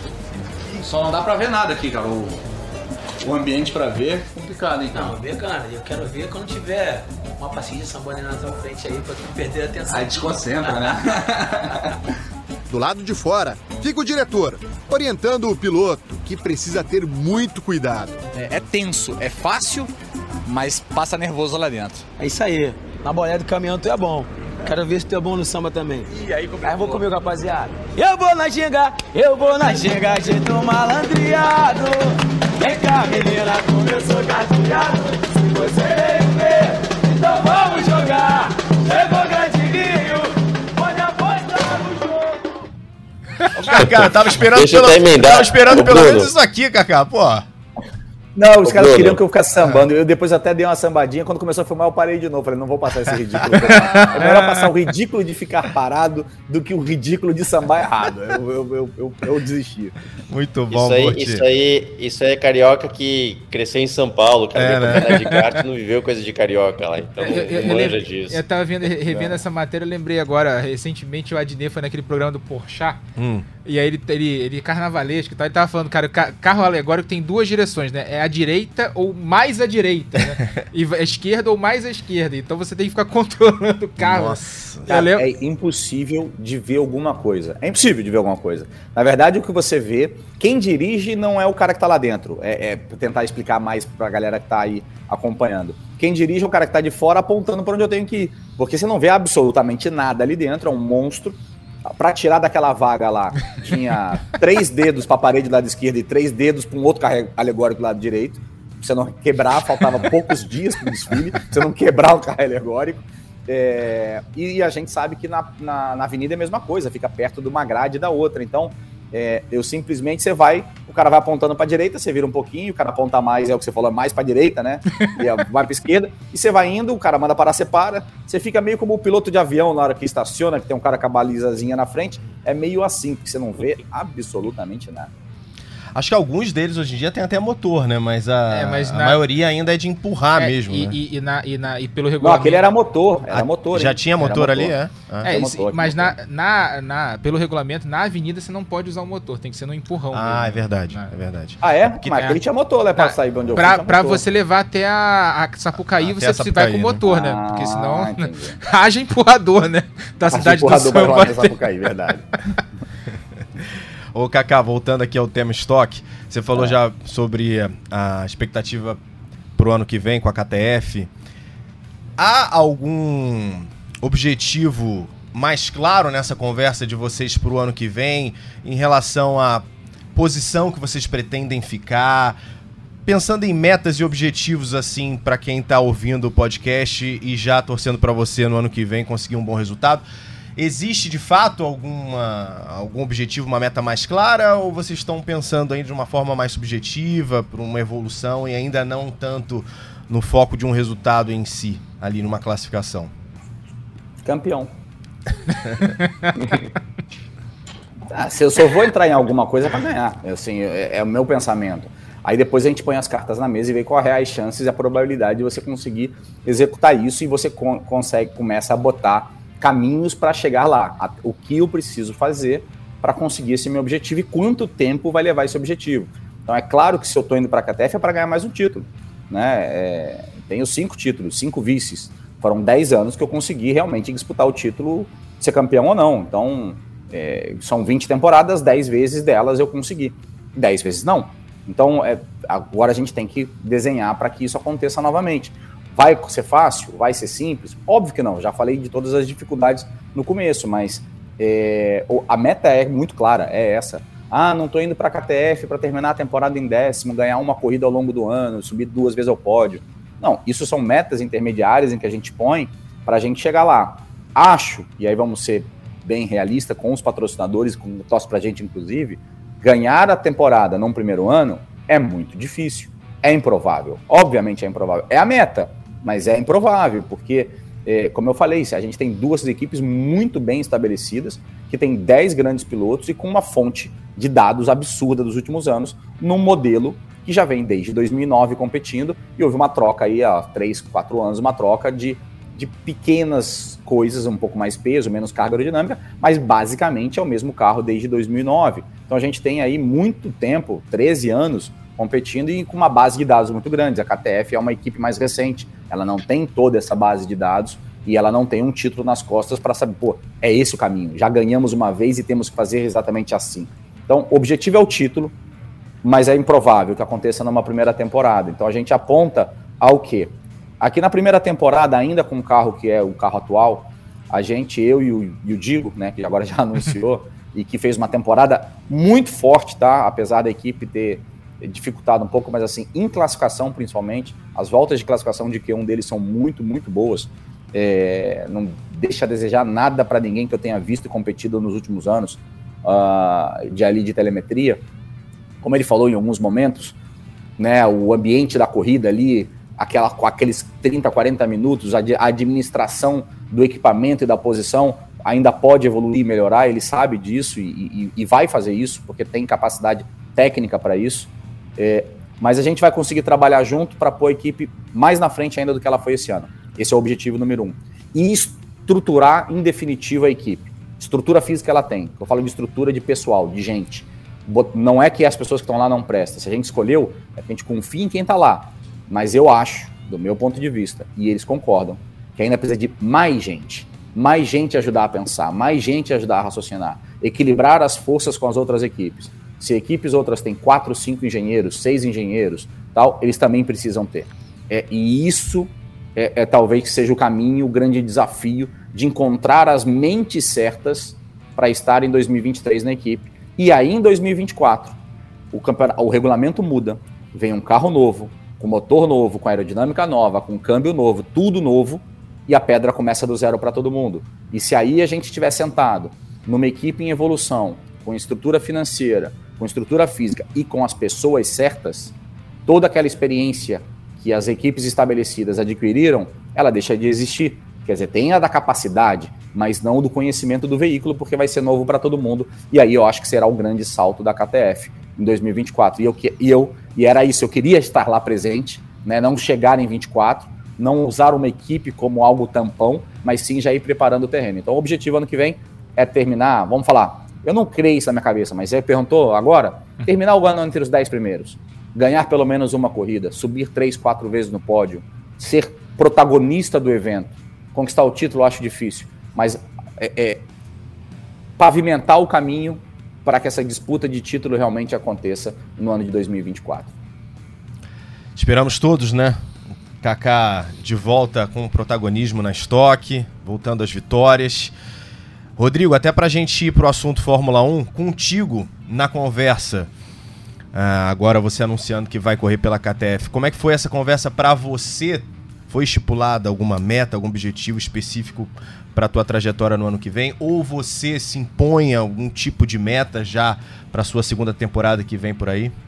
Só não dá pra ver nada aqui, cara. O, o ambiente pra ver é complicado, hein, cara?
Não, bacana. Eu quero ver quando tiver uma passinha de sambone na tua frente aí pra tu não perder a atenção.
Aí desconcentra, né?
Do lado de fora, fica o diretor, orientando o piloto, que precisa ter muito cuidado.
É, é tenso, é fácil, mas passa nervoso lá dentro.
É isso aí. Na boleia do caminhão tu é bom. Quero ver se tu é bom no samba também.
E aí,
aí vou comigo, rapaziada. Eu vou na ginga, eu vou na ginga, jeito malandreado. Vem cá, menina, começou gatilhado. Se você veio ver, então vamos jogar. Chegou Gandiguinho, pode apostar no jogo.
Cacá, tava esperando,
Deixa eu
pelo,
emendar.
tava esperando
Ô,
pelo
Bruno.
menos isso aqui, Cacá, pô.
Não, os
Ô,
caras
Bruno.
queriam que eu ficasse sambando. Eu depois até dei uma sambadinha. Quando começou a filmar, eu parei de novo. Falei, não vou passar esse ridículo. É melhor passar o ridículo de ficar parado do que o ridículo de sambar errado. Eu, eu, eu, eu, eu desisti.
Muito bom,
Isso aí,
Borti.
isso aí, isso aí é carioca que cresceu em São Paulo, cara.
É,
É,
né?
de kart não viveu coisa de carioca lá, então
Eu, eu,
não
eu,
manja
lembro-
disso.
eu tava vendo, revendo essa matéria, eu lembrei agora, recentemente o Adnet foi naquele programa do Porchat,
Hum.
e aí ele, ele, ele carnavalesco e tal, ele tava falando, cara, o ca- carro alegórico tem duas direções, né? É a direita ou mais a direita, né? E a esquerda ou mais a esquerda. Então você tem que ficar controlando o carro.
Nossa.
Eu
Cara,
lembro-
é impossível de ver alguma coisa. É impossível de ver alguma coisa. Na verdade, o que você vê, quem dirige não é o cara que tá lá dentro. É, é pra tentar explicar mais pra galera que tá aí acompanhando. Quem dirige é o cara que tá de fora apontando pra onde eu tenho que ir. Porque você não vê absolutamente nada ali dentro, é um monstro. Pra tirar daquela vaga lá, tinha três dedos pra parede do lado esquerdo e três dedos pra um outro carro alegórico do lado direito. Pra você não quebrar, faltava poucos dias pro desfile, pra você não quebrar o carro alegórico. É, e a gente sabe que na, na, na avenida é a mesma coisa, fica perto de uma grade da outra. Então, é, eu simplesmente, você vai, o cara vai apontando pra direita, você vira um pouquinho, o cara aponta mais, é o que você falou, mais pra direita, né? E vai pra esquerda, e você vai indo, o cara manda parar, você para, você fica meio como o piloto de avião na hora que estaciona, que tem um cara com a balizazinha na frente, é meio assim, porque você não vê absolutamente nada.
Acho que alguns deles hoje em dia tem até motor, né? Mas a,
É, mas
a
na-
maioria ainda é de empurrar
É,
mesmo,
e,
né?
e, e, na, e, na, e pelo
Não,
regulamento...
aquele era motor, era
Ah,
motor.
já
hein?
tinha
Era
motor ali, é? Ah.
É,
Tem
isso,
motor,
mas
tem
na, na, na, pelo regulamento, na avenida você não pode usar o motor, tem que ser no empurrão.
Ah,
mesmo.
é verdade,
Na-
é verdade.
Ah, é?
Que
Mas
tem-
aquele tinha motor, né? Pra
Tá,
sair de onde eu
Pra,
fui, tinha
pra
motor.
você levar até a, a Sapucaí,
Até
você
a
precisa- vai
Sapucaí,
com
né?
motor, né?
Ah,
Porque senão
entendi.
haja empurrador, né? Da
Acho
cidade do
empurrador pra lá
samba.
na Sapucaí, verdade.
Ô, Cacá, voltando aqui ao tema estoque, você falou
É.
já sobre a expectativa pro ano que vem com a K T F. Há algum objetivo mais claro nessa conversa de vocês pro ano que vem em relação à posição que vocês pretendem ficar? Pensando em metas e objetivos, assim, para quem tá ouvindo o podcast e já torcendo para você no ano que vem conseguir um bom resultado. Existe, de fato, alguma, algum objetivo, uma meta mais clara, ou vocês estão pensando aí de uma forma mais subjetiva, por uma evolução e ainda não tanto no foco de um resultado em si, ali numa classificação?
Campeão. Ah, se eu só vou entrar em alguma coisa para ganhar, assim, é, é o meu pensamento. Aí depois a gente põe as cartas na mesa e vê qual é as chances e a probabilidade de você conseguir executar isso e você con- consegue, começa a botar caminhos para chegar lá. A- o que eu preciso fazer para conseguir esse meu objetivo e quanto tempo vai levar esse objetivo. Então é claro que se eu estou indo para a K T F é para ganhar mais um título, né? É, tenho cinco títulos, cinco vices. Foram dez anos que eu consegui realmente disputar o título, ser campeão ou não. Então é, são vinte temporadas, dez vezes delas eu consegui, dez vezes não. Então é, agora a gente tem que desenhar para que isso aconteça novamente. Vai ser fácil? Vai ser simples? Óbvio que não, já falei de todas as dificuldades no começo, mas é, a meta é muito clara, é essa. Ah, não tô indo para a K T F para terminar a temporada em décimo, ganhar uma corrida ao longo do ano, subir duas vezes ao pódio. Não, isso são metas intermediárias em que a gente põe para a gente chegar lá. Acho, e aí vamos ser bem realista com os patrocinadores, com torce pra gente inclusive, ganhar a temporada num primeiro ano é muito difícil, é improvável, obviamente é improvável, é a meta, mas é improvável, porque, é, como eu falei, a gente tem duas equipes muito bem estabelecidas, que tem dez grandes pilotos e com uma fonte de dados absurda dos últimos anos, num modelo que já vem desde dois mil e nove competindo, e houve uma troca aí há três, quatro anos, uma troca de, de pequenas coisas, um pouco mais peso, menos carga aerodinâmica, mas basicamente é o mesmo carro desde dois mil e nove. Então a gente tem aí muito tempo, treze anos, competindo e com uma base de dados muito grande. A K T F é uma equipe mais recente, ela não tem toda essa base de dados e ela não tem um título nas costas para saber, pô, é esse o caminho, já ganhamos uma vez e temos que fazer exatamente assim. Então o objetivo é o título, mas é improvável que aconteça numa primeira temporada. Então a gente aponta ao quê? Aqui na primeira temporada, ainda com o carro que é o carro atual, a gente, eu e o, e o Digo, né, que agora já anunciou, e que fez uma temporada muito forte, tá? Apesar da equipe ter dificultado um pouco, mas assim, em classificação principalmente, as voltas de classificação de Q um deles são muito, muito boas. É, não deixa a desejar nada para ninguém que eu tenha visto e competido nos últimos anos uh, de ali de telemetria. Como ele falou em alguns momentos, né, o ambiente da corrida ali, aquela, com aqueles trinta, quarenta minutos, a, a administração do equipamento e da posição ainda pode evoluir e melhorar, ele sabe disso e, e, e vai fazer isso, porque tem capacidade técnica para isso, é, mas a gente vai conseguir trabalhar junto para pôr a equipe mais na frente ainda do que ela foi esse ano. Esse é o objetivo número um. E estruturar em definitivo a equipe. Estrutura física ela tem, eu falo de estrutura de pessoal, de gente. Não é que as pessoas que estão lá não prestam. Se a gente escolheu, é que a gente confia em quem está lá. Mas eu acho, do meu ponto de vista, e eles concordam, que ainda precisa de mais gente. Mais gente ajudar a pensar, mais gente ajudar a raciocinar. Equilibrar as forças com as outras equipes. Se equipes outras têm quatro, cinco engenheiros, seis engenheiros, tal, eles também precisam ter. É, e isso é, é talvez que seja o caminho, o grande desafio de encontrar as mentes certas para estar em dois mil e vinte e três na equipe. E aí, em dois mil e vinte e quatro, o, campeonato, o regulamento muda, vem um carro novo, com motor novo, com aerodinâmica nova, com câmbio novo, tudo novo, e a pedra começa do zero para todo mundo. E se aí a gente estiver sentado numa equipe em evolução, com estrutura financeira, com estrutura física e com as pessoas certas, toda aquela experiência que as equipes estabelecidas adquiriram, ela deixa de existir. Quer dizer, tem a da capacidade, mas não do conhecimento do veículo, porque vai ser novo para todo mundo. E aí eu acho que será o grande salto da K T F em dois mil e vinte e quatro. E eu, e, eu, e era isso, eu queria estar lá presente, né, não chegar em vinte e quatro, não usar uma equipe como algo tampão, mas sim já ir preparando o terreno. Então o objetivo ano que vem é terminar, vamos falar, eu não criei isso na minha cabeça, mas você perguntou agora, terminar o ano entre os dez primeiros, ganhar pelo menos uma corrida, subir três, quatro vezes no pódio, ser protagonista do evento. Conquistar o título eu acho difícil, mas é, é, pavimentar o caminho para que essa disputa de título realmente aconteça no ano de dois mil e vinte e quatro.
Esperamos todos, né? Kaká de volta com protagonismo na estoque, voltando às vitórias. Rodrigo, até para a gente ir para o assunto Fórmula um, contigo na conversa, ah, agora você anunciando que vai correr pela K T F, como é que foi essa conversa para você? Foi estipulada alguma meta, algum objetivo específico para a tua trajetória no ano que vem? Ou você se impõe algum tipo de meta já para a sua segunda temporada que vem por aí?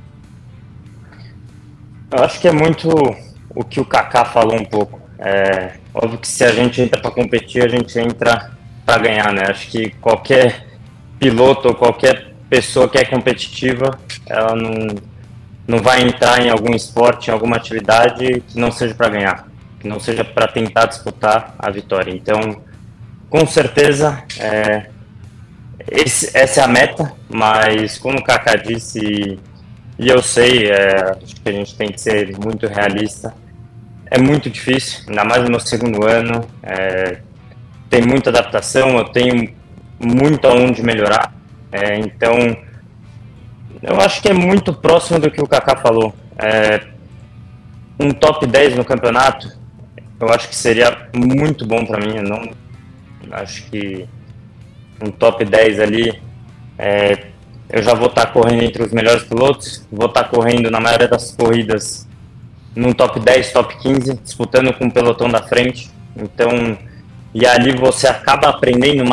Eu acho que é muito o que o Kaká falou um pouco. É óbvio que se a gente entra para competir, a gente entra para ganhar, né? Acho que qualquer piloto ou qualquer pessoa que é competitiva, ela não, não vai entrar em algum esporte, em alguma atividade que não seja para ganhar, que não seja para tentar disputar a vitória. Então, com certeza, é, esse, essa é a meta, mas como o Kaká disse, e eu sei, é, acho que a gente tem que ser muito realista, é muito difícil, ainda mais no meu segundo ano, é, tem muita adaptação, eu tenho muito aonde melhorar, é, então eu acho que é muito próximo do que o Kaká falou. É, um top dez no campeonato, eu acho que seria muito bom para mim. Eu não acho que um top dez ali, é, eu já vou estar tá correndo entre os melhores pilotos, vou estar tá correndo na maioria das corridas num top dez, top quinze, disputando com o pelotão da frente. Então, e ali você acaba aprendendo mais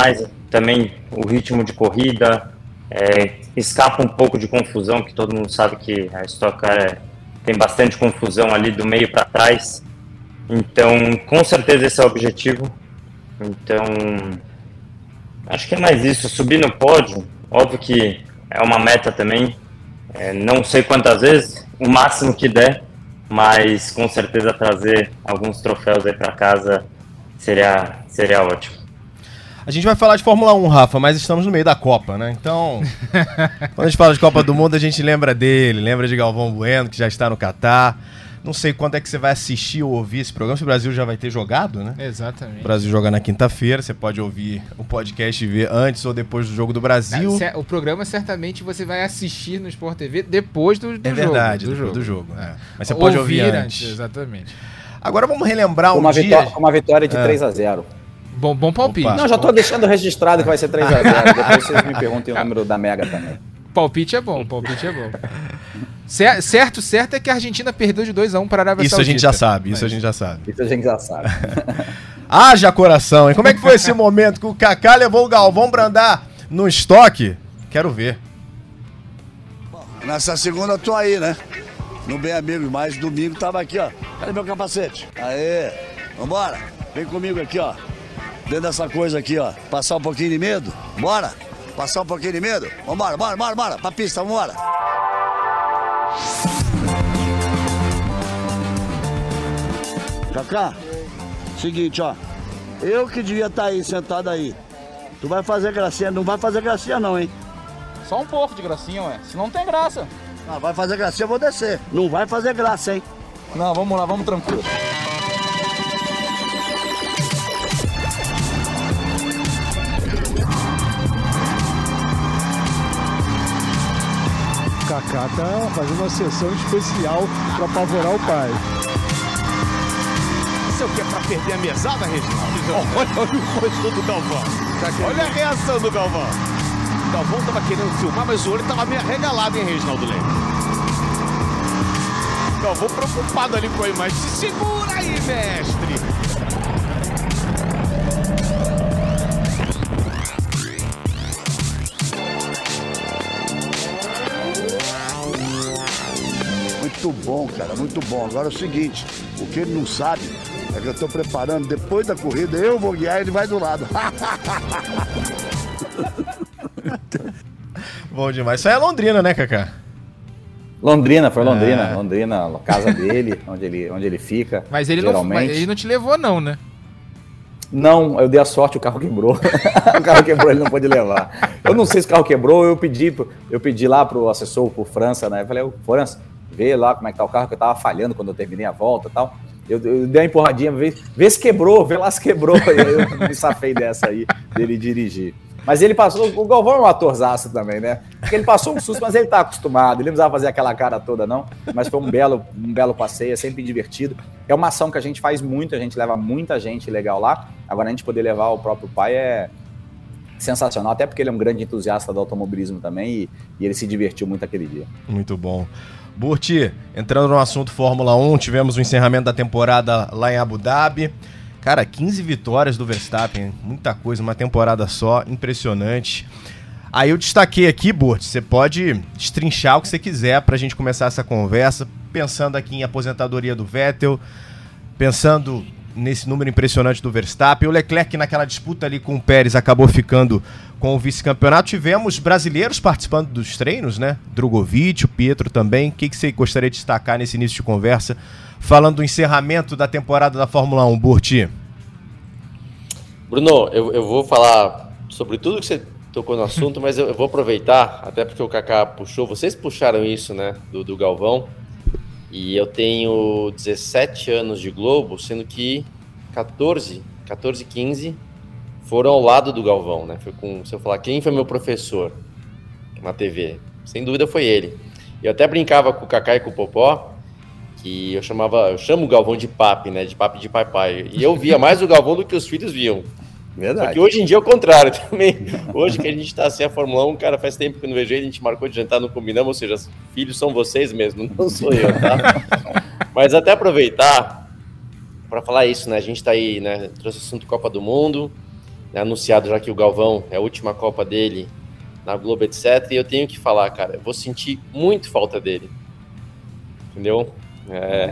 também o ritmo de corrida, é, escapa um pouco de confusão, que todo mundo sabe que a Stock Car é, tem bastante confusão ali do meio para trás. Então, com certeza esse é o objetivo. Então, acho que é mais isso, subir no pódio, óbvio que é uma meta também, é, não sei quantas vezes, o máximo que der, mas com certeza trazer alguns troféus aí para casa seria, seria ótimo.
A gente vai falar de Fórmula um, Rafa, mas estamos no meio da Copa, né? Então, quando a gente fala de Copa do Mundo, a gente lembra dele, lembra de Galvão Bueno, que já está no Catar. Não sei quando é que você vai assistir ou ouvir esse programa, se o Brasil já vai ter jogado, né?
Exatamente.
O Brasil joga na quinta-feira, você pode ouvir o podcast e ver antes ou depois do jogo do Brasil.
O programa certamente você vai assistir no Sport T V depois do, do
é
jogo.
Verdade,
do
depois
jogo.
do jogo. É. Mas você pode ouvir, ouvir antes. antes.
Exatamente.
Agora vamos relembrar um
uma
dia...
Vitória, uma vitória de é. três a zero.
Bom, bom palpite.
Opa. Não, já tô deixando registrado que vai ser três a zero. Depois vocês me perguntem o número da Mega também.
Palpite é bom, palpite é bom. Certo, certo é que a Argentina perdeu de dois a um para a Arábia
isso
Saudita.
Isso a gente já sabe, isso Mas... a gente já sabe.
Isso a gente já sabe.
Haja coração, hein? Como é que foi esse momento que o Kaká levou o Galvão pra andar no estoque? Quero ver.
Nessa segunda eu tô aí, né? No Bem Amigos, mas domingo tava aqui, ó. Cadê meu capacete? Aê, vambora. Vem comigo aqui, ó. Dentro dessa coisa aqui, ó. Passar um pouquinho de medo. Bora. Passar um pouquinho de medo. Vambora, bora, bora, bora. Pra pista, vambora. Kaká, seguinte, ó. Eu que devia estar aí, sentado aí. Tu vai fazer gracinha, não vai fazer gracinha não, hein?
Só um pouco de gracinha, ué. Se não tem graça.
Ah, vai fazer gracinha, eu vou descer. Não vai fazer graça, hein?
Não, vamos lá, vamos tranquilo.
Kaká tá fazendo uma sessão especial para apavorar o pai.
Isso é o que é pra perder a mesada, Reginaldo? Olha, olha o rosto do Galvão. Olha a reação do Galvão. O Galvão tava querendo filmar, mas o olho tava meio arregalado, hein, Reginaldo Leme? O Galvão preocupado ali com a imagem. Se segura aí, mestre!
Muito bom, cara, muito bom. Agora é o seguinte, o que ele não sabe é que eu tô preparando, depois da corrida, eu vou guiar, ele vai do lado.
Bom demais. Isso aí é Londrina, né, Kaká?
Londrina, foi Londrina. É. Londrina, a casa dele, onde ele, onde ele fica.
Mas ele, não, mas ele não te levou, não, né?
Não, eu dei a sorte, o carro quebrou. O carro quebrou, ele não pôde levar. Eu não sei se o carro quebrou, eu pedi, eu pedi lá pro assessor, pro França, né? Eu falei, França, vê lá como é que tá o carro, que eu tava falhando quando eu terminei a volta e tal. Eu, eu dei uma empurradinha, vê, vê se quebrou, vê lá se quebrou. E aí eu me safei dessa aí, dele dirigir. Mas ele passou, o Galvão é um atorzaço também, né? Porque ele passou um susto, mas ele tá acostumado, ele não precisava fazer aquela cara toda, não. Mas foi um belo, um belo passeio, é sempre divertido. É uma ação que a gente faz muito, a gente leva muita gente legal lá. Agora a gente poder levar o próprio pai é sensacional, até porque ele é um grande entusiasta do automobilismo também e, e ele se divertiu muito aquele dia.
Muito bom. Burti, entrando no assunto Fórmula um, tivemos o encerramento da temporada lá em Abu Dhabi. Cara, quinze vitórias do Verstappen, muita coisa, uma temporada só, impressionante. Aí eu destaquei aqui, Burt, você pode destrinchar o que você quiser pra gente começar essa conversa, pensando aqui em aposentadoria do Vettel, pensando nesse número impressionante do Verstappen, o Leclerc naquela disputa ali com o Pérez acabou ficando com o vice-campeonato. Tivemos brasileiros participando dos treinos, né? Drogovic, o Pietro também. O que, que você gostaria de destacar nesse início de conversa, falando do encerramento da temporada da Fórmula um, Burti?
Bruno, eu, eu vou falar sobre tudo que você tocou no assunto, mas eu, eu vou aproveitar, até porque o Kaká puxou, vocês puxaram isso, né, do, do Galvão, e eu tenho dezessete anos de Globo, sendo que catorze, catorze, quinze foram ao lado do Galvão, né? Foi com, se eu falar quem foi meu professor na T V, sem dúvida foi ele. Eu até brincava com o Kaká e com o Popó, que eu chamava, eu chamo o Galvão de papi, né? De papi de pai pai. E eu via mais o Galvão do que os filhos viam.
Verdade.
Só que hoje em dia é o contrário também. Hoje que a gente tá assim a Fórmula um, cara, faz tempo que eu não vejo ele, a gente marcou de jantar, não combinamos, ou seja, os filhos são vocês mesmo, não sou eu, tá? Mas até aproveitar para falar isso, né? A gente tá aí, né? Trouxe o assunto Copa do Mundo. né, anunciado já que o Galvão é a última Copa dele na Globo, etcétera. E eu tenho que falar, cara, eu vou sentir muito falta dele. Entendeu? É...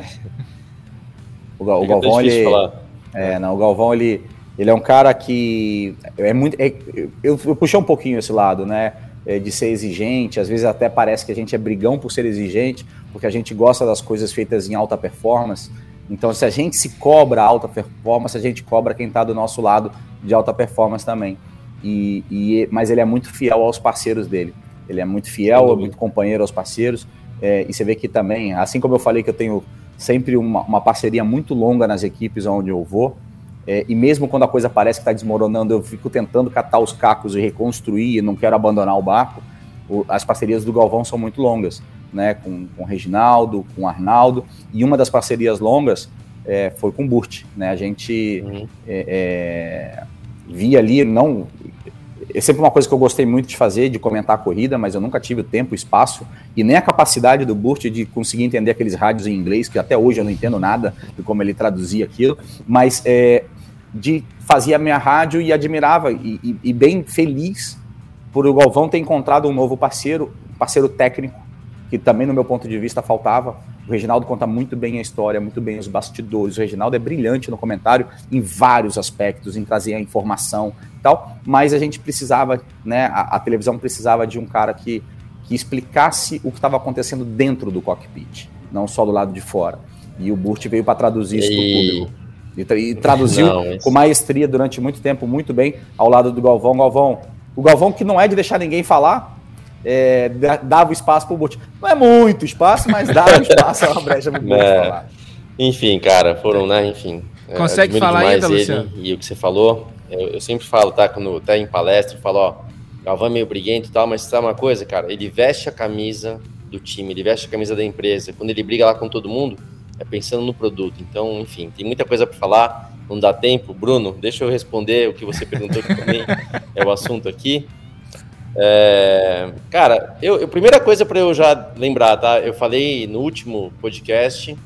O, Gal, o Galvão, ele... É, não, o Galvão, ele, ele é um cara que... é muito. É, eu, eu puxei um pouquinho esse lado, né? É, de ser exigente, às vezes até parece que a gente é brigão por ser exigente, porque a gente gosta das coisas feitas em alta performance. Então, se a gente se cobra alta performance, a gente cobra quem está do nosso lado de alta performance também. E, e, mas ele é muito fiel aos parceiros dele. Ele é muito fiel, é muito companheiro aos parceiros. É, e você vê que também, assim como eu falei que eu tenho sempre uma, uma parceria muito longa nas equipes onde eu vou, é, e mesmo quando a coisa parece que está desmoronando, eu fico tentando catar os cacos e reconstruir, e não quero abandonar o barco. O, as parcerias do Galvão são muito longas, né, com, com o Reginaldo, com o Arnaldo, e uma das parcerias longas é, foi com o Burt, né, a gente uhum. é, é, via ali, não, é sempre uma coisa que eu gostei muito de fazer, de comentar a corrida, mas eu nunca tive o tempo, o espaço, e nem a capacidade do Burt de conseguir entender aqueles rádios em inglês, que até hoje eu não entendo nada de como ele traduzia aquilo, mas é, de fazer a minha rádio e admirava, e, e, e bem feliz por o Galvão ter encontrado um novo parceiro, parceiro técnico, que também, no meu ponto de vista, faltava. O Reginaldo conta muito bem a história, muito bem os bastidores. O Reginaldo é brilhante no comentário em vários aspectos, em trazer a informação e tal, mas a gente precisava, né, a, a televisão precisava de um cara que, que explicasse o que estava acontecendo dentro do cockpit, não só do lado de fora. E o Burt veio para traduzir isso para o público. E, e traduziu não, mas... com maestria durante muito tempo, muito bem, ao lado do Galvão. Galvão, o Galvão que não é de deixar ninguém falar, É, dava espaço pro Burt. Não é muito espaço, mas dava espaço, é uma brecha muito boa
é,
de falar.
Enfim, cara, foram, né, enfim.
Consegue falar ainda, Luciano?
E o que você falou, eu, eu sempre falo, tá, quando tá em palestra, eu falo, ó, Galvão é meio briguento e tal, mas sabe uma coisa, cara, ele veste a camisa do time, ele veste a camisa da empresa, quando ele briga lá com todo mundo, é pensando no produto. Então, enfim, tem muita coisa para falar, não dá tempo. Bruno, deixa eu responder o que você perguntou aqui também, é o assunto aqui. É, cara, eu, eu, primeira coisa para eu já lembrar, tá? Eu falei no último podcast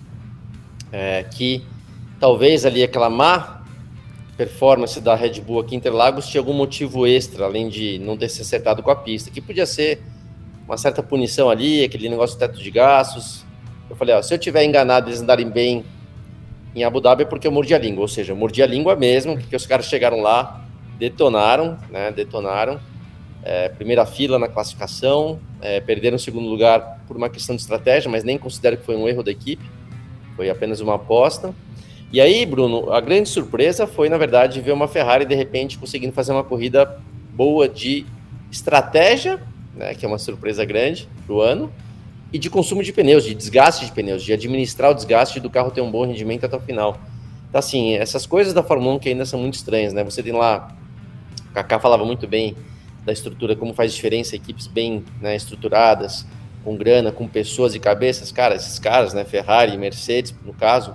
é, que talvez ali aquela má performance da Red Bull aqui em Interlagos tinha algum motivo extra, além de não ter se acertado com a pista, que podia ser uma certa punição ali, aquele negócio do teto de gastos. Eu falei, ó, se eu tiver enganado eles andarem bem em Abu Dhabi é porque eu mordi a língua, ou seja, eu mordi a língua mesmo, porque os caras chegaram lá, detonaram, né, detonaram. É, primeira fila na classificação, é, perderam o segundo lugar por uma questão de estratégia, mas nem considero que foi um erro da equipe, foi apenas uma aposta. E aí, Bruno, a grande surpresa foi, na verdade, ver uma Ferrari, de repente, conseguindo fazer uma corrida boa de estratégia, né, que é uma surpresa grande para o ano, e de consumo de pneus, de desgaste de pneus, de administrar o desgaste do carro ter um bom rendimento até o final. Então, assim, essas coisas da Fórmula um que ainda são muito estranhas, né? Você tem lá, o Kaká falava muito bem da estrutura, como faz diferença equipes bem, né, estruturadas, com grana, com pessoas e cabeças. Cara, esses caras, né, Ferrari, Mercedes, no caso,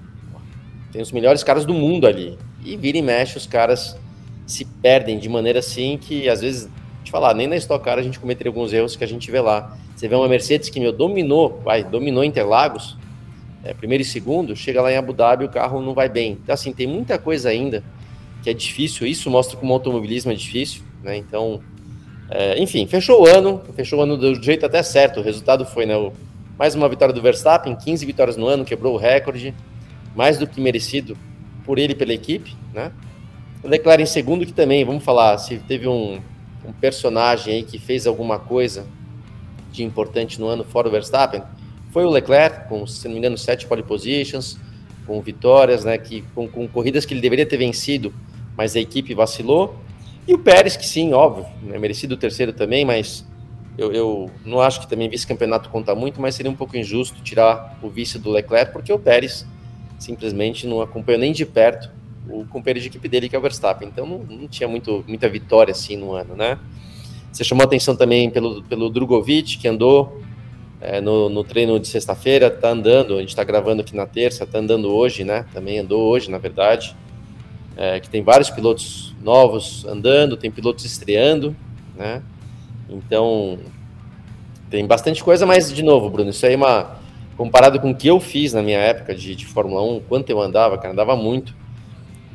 tem os melhores caras do mundo ali. E vira e mexe, os caras se perdem de maneira assim que, às vezes, te falar, nem na Stock Car a gente cometeria alguns erros que a gente vê lá. Você vê uma Mercedes que, meu, dominou, vai, dominou Interlagos, é, primeiro e segundo, chega lá em Abu Dhabi o carro não vai bem. Então, assim, tem muita coisa ainda que é difícil, isso mostra como o automobilismo é difícil, né? Então, é, enfim, fechou o ano, fechou o ano do jeito até certo, o resultado foi, né, o, mais uma vitória do Verstappen, quinze vitórias no ano, quebrou o recorde, mais do que merecido por ele e pela equipe, né? O Leclerc em segundo, que também, vamos falar, se teve um, um personagem aí que fez alguma coisa de importante no ano fora o Verstappen, foi o Leclerc, com, se não me engano, sete pole positions, com vitórias, né, que, com, com corridas que ele deveria ter vencido, mas a equipe vacilou. E o Pérez, que sim, óbvio, né, merecido o terceiro também, mas eu, eu não acho que também vice-campeonato conta muito, mas seria um pouco injusto tirar o vice do Leclerc, porque o Pérez simplesmente não acompanhou nem de perto o companheiro de equipe dele, que é o Verstappen. Então não, não tinha muito, muita vitória assim no ano, né? Você chamou a atenção também pelo, pelo Drugovich, que andou é, no, no treino de sexta-feira, tá andando, a gente tá gravando aqui na terça, tá andando hoje, né? Também andou hoje, na verdade. É, que tem vários pilotos novos andando, tem pilotos estreando, né? Então, tem bastante coisa, mas, de novo, Bruno, isso aí é uma... Comparado com o que eu fiz na minha época de, de Fórmula um, quanto eu andava, cara, andava muito.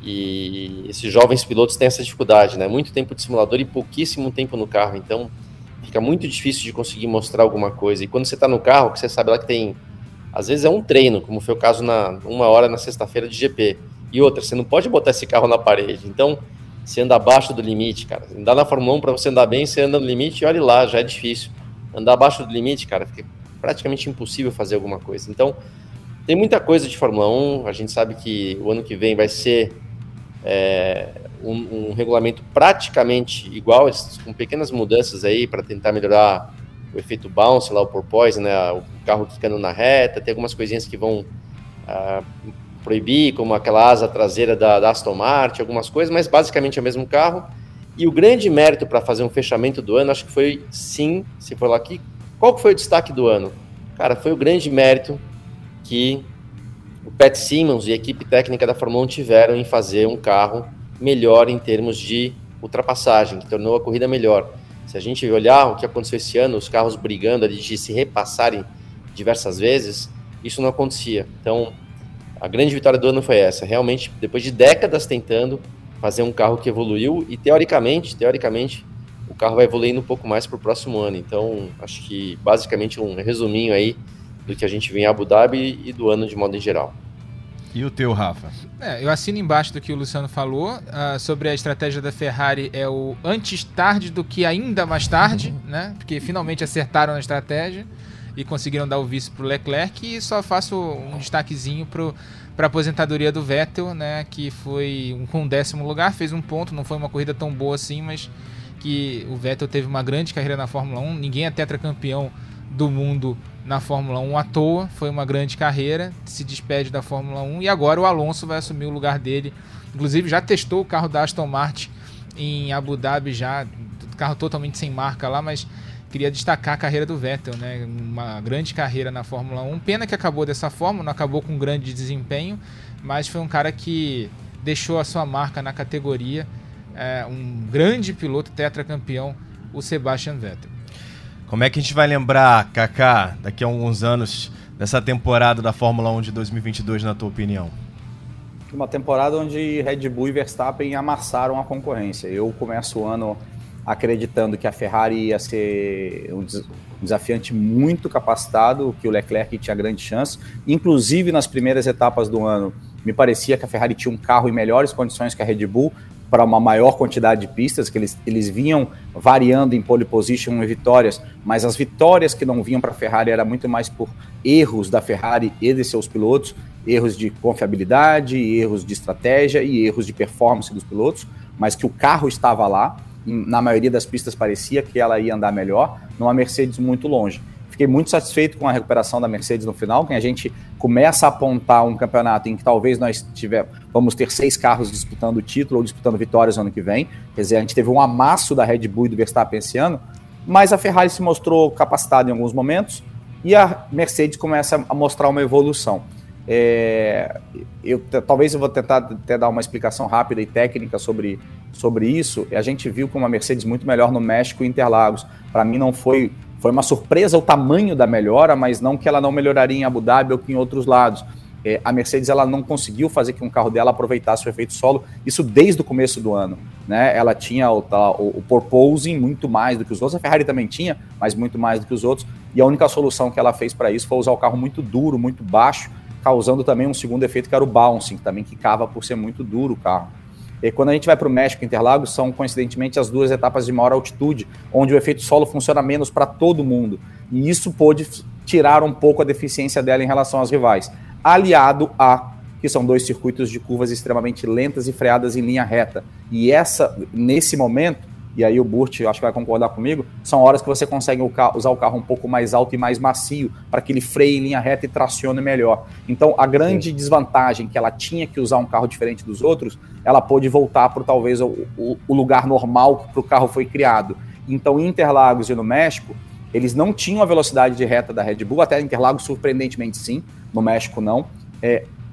E esses jovens pilotos têm essa dificuldade, né? Muito tempo de simulador e pouquíssimo tempo no carro, então fica muito difícil de conseguir mostrar alguma coisa. E quando você está no carro, que você sabe lá que tem, às vezes é um treino, como foi o caso na uma hora na sexta-feira de G P. E outra, você não pode botar esse carro na parede. Então, você anda abaixo do limite, cara. Andar na Fórmula um, para você andar bem, você anda no limite e olha lá, já é difícil. Andar abaixo do limite, cara, fica praticamente impossível fazer alguma coisa. Então, tem muita coisa de Fórmula um. A gente sabe que o ano que vem vai ser É, um, um regulamento praticamente igual, com pequenas mudanças aí para tentar melhorar o efeito bounce, lá o porpoise, né, o carro quicando na reta, tem algumas coisinhas que vão uh, proibir, como aquela asa traseira da, da Aston Martin, algumas coisas, mas basicamente é o mesmo carro. E o grande mérito para fazer um fechamento do ano, acho que foi, sim, se for lá aqui, qual que foi o destaque do ano? Cara, foi o grande mérito que o Pat Simmons e a equipe técnica da Fórmula um tiveram em fazer um carro melhor em termos de ultrapassagem, que tornou a corrida melhor. Se a gente olhar o que aconteceu esse ano, os carros brigando ali de se repassarem diversas vezes, isso não acontecia. Então, a grande vitória do ano foi essa. Realmente, depois de décadas tentando fazer um carro que evoluiu e, teoricamente, teoricamente, o carro vai evoluindo um pouco mais para o próximo ano. Então, acho que, basicamente, um resuminho aí do que a gente vê em Abu Dhabi e do ano de modo em geral.
E o teu, Rafa?
É, eu assino embaixo do que o Luciano falou, uh, sobre a estratégia da Ferrari, é o antes tarde do que ainda mais tarde, né? Porque finalmente acertaram a estratégia e conseguiram dar o vice para o Leclerc, e só faço um destaquezinho para a aposentadoria do Vettel, né? Que foi um, com um décimo lugar, fez um ponto, não foi uma corrida tão boa assim, mas que o Vettel teve uma grande carreira na Fórmula um, ninguém é tetracampeão do mundo na Fórmula um à toa, foi uma grande carreira, se despede da Fórmula um e agora o Alonso vai assumir o lugar dele. Inclusive já testou o carro da Aston Martin em Abu Dhabi, já carro totalmente sem marca lá, mas queria destacar a carreira do Vettel, né? Uma grande carreira na Fórmula um, pena que acabou dessa forma, não acabou com um grande desempenho, mas foi um cara que deixou a sua marca na categoria, é, um grande piloto tetracampeão, o Sebastian Vettel.
Como é que a gente vai lembrar, Kaká, daqui a alguns anos, dessa temporada da Fórmula um de dois mil e vinte e dois, na tua opinião?
Uma temporada onde Red Bull e Verstappen amassaram a concorrência. Eu começo o ano acreditando que a Ferrari ia ser um desafiante muito capacitado, que o Leclerc tinha grande chance. Inclusive, nas primeiras etapas do ano, me parecia que a Ferrari tinha um carro em melhores condições que a Red Bull, para uma maior quantidade de pistas, que eles, eles vinham variando em pole position e vitórias, mas as vitórias que não vinham para a Ferrari era muito mais por erros da Ferrari e de seus pilotos, erros de confiabilidade, erros de estratégia e erros de performance dos pilotos, mas que o carro estava lá, na maioria das pistas parecia que ela ia andar melhor, numa Mercedes muito longe. Fiquei muito satisfeito com a recuperação da Mercedes no final, que a gente começa a apontar um campeonato em que talvez nós tiver, vamos ter seis carros disputando o título ou disputando vitórias no ano que vem. Quer dizer, a gente teve um amasso da Red Bull e do Verstappen esse ano, mas a Ferrari se mostrou capacitada em alguns momentos e a Mercedes começa a mostrar uma evolução. É, eu, talvez eu vou tentar até dar uma explicação rápida e técnica sobre, sobre isso. A gente viu que uma Mercedes muito melhor no México e Interlagos. Para mim não foi... Foi uma surpresa o tamanho da melhora, mas não que ela não melhoraria em Abu Dhabi ou que em outros lados. É, a Mercedes ela não conseguiu fazer que um carro dela aproveitasse o efeito solo, isso desde o começo do ano. Né? Ela tinha o, o, o porpoising muito mais do que os outros, a Ferrari também tinha, mas muito mais do que os outros, e a única solução que ela fez para isso foi usar o carro muito duro, muito baixo, causando também um segundo efeito que era o bouncing, que também quicava por ser muito duro o carro. E quando a gente vai para o México e Interlagos, são coincidentemente as duas etapas de maior altitude, onde o efeito solo funciona menos para todo mundo. E isso pôde tirar um pouco a deficiência dela em relação aos rivais. Aliado a que são dois circuitos de curvas extremamente lentas e freadas em linha reta. E essa, nesse momento, e aí o Burt, acho que vai concordar comigo, são horas que você consegue usar o carro um pouco mais alto e mais macio, para que ele freie em linha reta e tracione melhor. Então, a grande Sim. desvantagem que ela tinha que usar um carro diferente dos outros, ela pôde voltar para talvez o, o, o lugar normal que para o carro foi criado. Então, em Interlagos e no México, eles não tinham a velocidade de reta da Red Bull, até Interlagos surpreendentemente sim, no México não. É,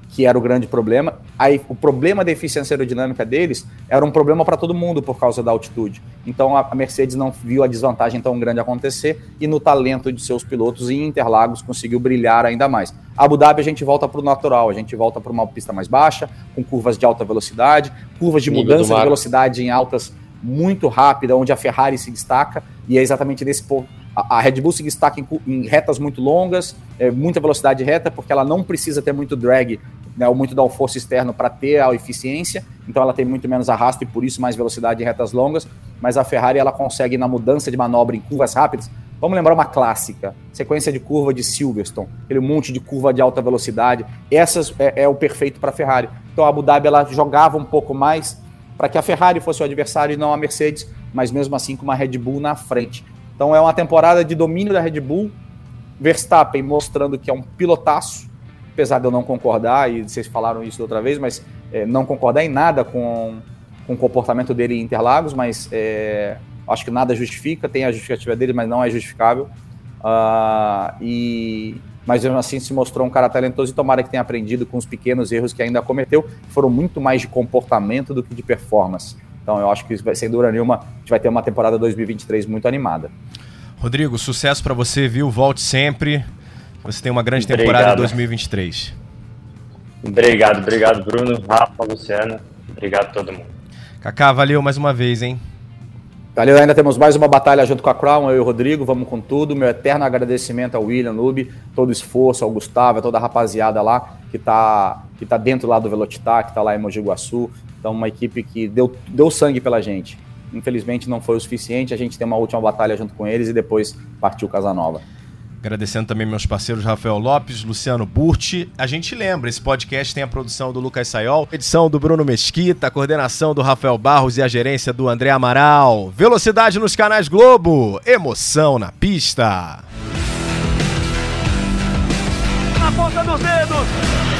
que era o grande problema. Aí, o problema da eficiência aerodinâmica deles era um problema para todo mundo por causa da altitude. Então a Mercedes não viu a desvantagem tão grande acontecer e no talento de seus pilotos em Interlagos conseguiu brilhar ainda mais. Abu Dhabi a gente volta para o natural, a gente volta para uma pista mais baixa, com curvas de alta velocidade, curvas de mudança de velocidade em altas muito rápida, onde a Ferrari se destaca, e é exatamente nesse ponto. A Red Bull se destaca em, em retas muito longas, é, muita velocidade reta, porque ela não precisa ter muito drag, né, ou muito downforce externo para ter a eficiência, então ela tem muito menos arrasto e por isso mais velocidade em retas longas, mas a Ferrari ela consegue na mudança de manobra em curvas rápidas. Vamos lembrar uma clássica, sequência de curva de Silverstone, aquele monte de curva de alta velocidade, essas é, é o perfeito para a Ferrari. Então a Abu Dhabi ela jogava um pouco mais para que a Ferrari fosse o adversário e não a Mercedes, mas mesmo assim com uma Red Bull na frente. Então é uma temporada de domínio da Red Bull, Verstappen mostrando que é um pilotaço, apesar de eu não concordar, e vocês falaram isso da outra vez, mas é, não concordar em nada com, com o comportamento dele em Interlagos, mas é, acho que nada justifica, tem a justificativa dele, mas não é justificável. Uh, e, mas mesmo assim se mostrou um cara talentoso e tomara que tenha aprendido com os pequenos erros que ainda cometeu, que foram muito mais de comportamento do que de performance. Então eu acho que, sem dúvida nenhuma, a gente vai ter uma temporada dois mil e vinte e três muito animada.
Rodrigo, sucesso para você, viu? Volte sempre. Você tem uma grande
Obrigado.
temporada em dois mil e vinte e três.
Obrigado, obrigado, Bruno, Rafa, Luciano. Obrigado a todo mundo.
Kaká, valeu mais uma vez, hein?
Valeu, ainda temos mais uma batalha junto com a Crown, eu e o Rodrigo, vamos com tudo. Meu eterno agradecimento ao William Lube, todo o esforço, ao Gustavo, a toda a rapaziada lá que tá, que tá dentro lá do Velocitar, que tá lá em Mogi Guaçu. Então, uma equipe que deu, deu sangue pela gente. Infelizmente não foi o suficiente, a gente tem uma última batalha junto com eles e depois partiu Casanova.
Agradecendo também meus parceiros Rafael Lopes, Luciano Burti. A gente lembra, esse podcast tem a produção do Lucas Sayol, edição do Bruno Mesquita, a coordenação do Rafael Barros e a gerência do André Amaral. Velocidade nos canais Globo, emoção na pista.
Na ponta dos dedos.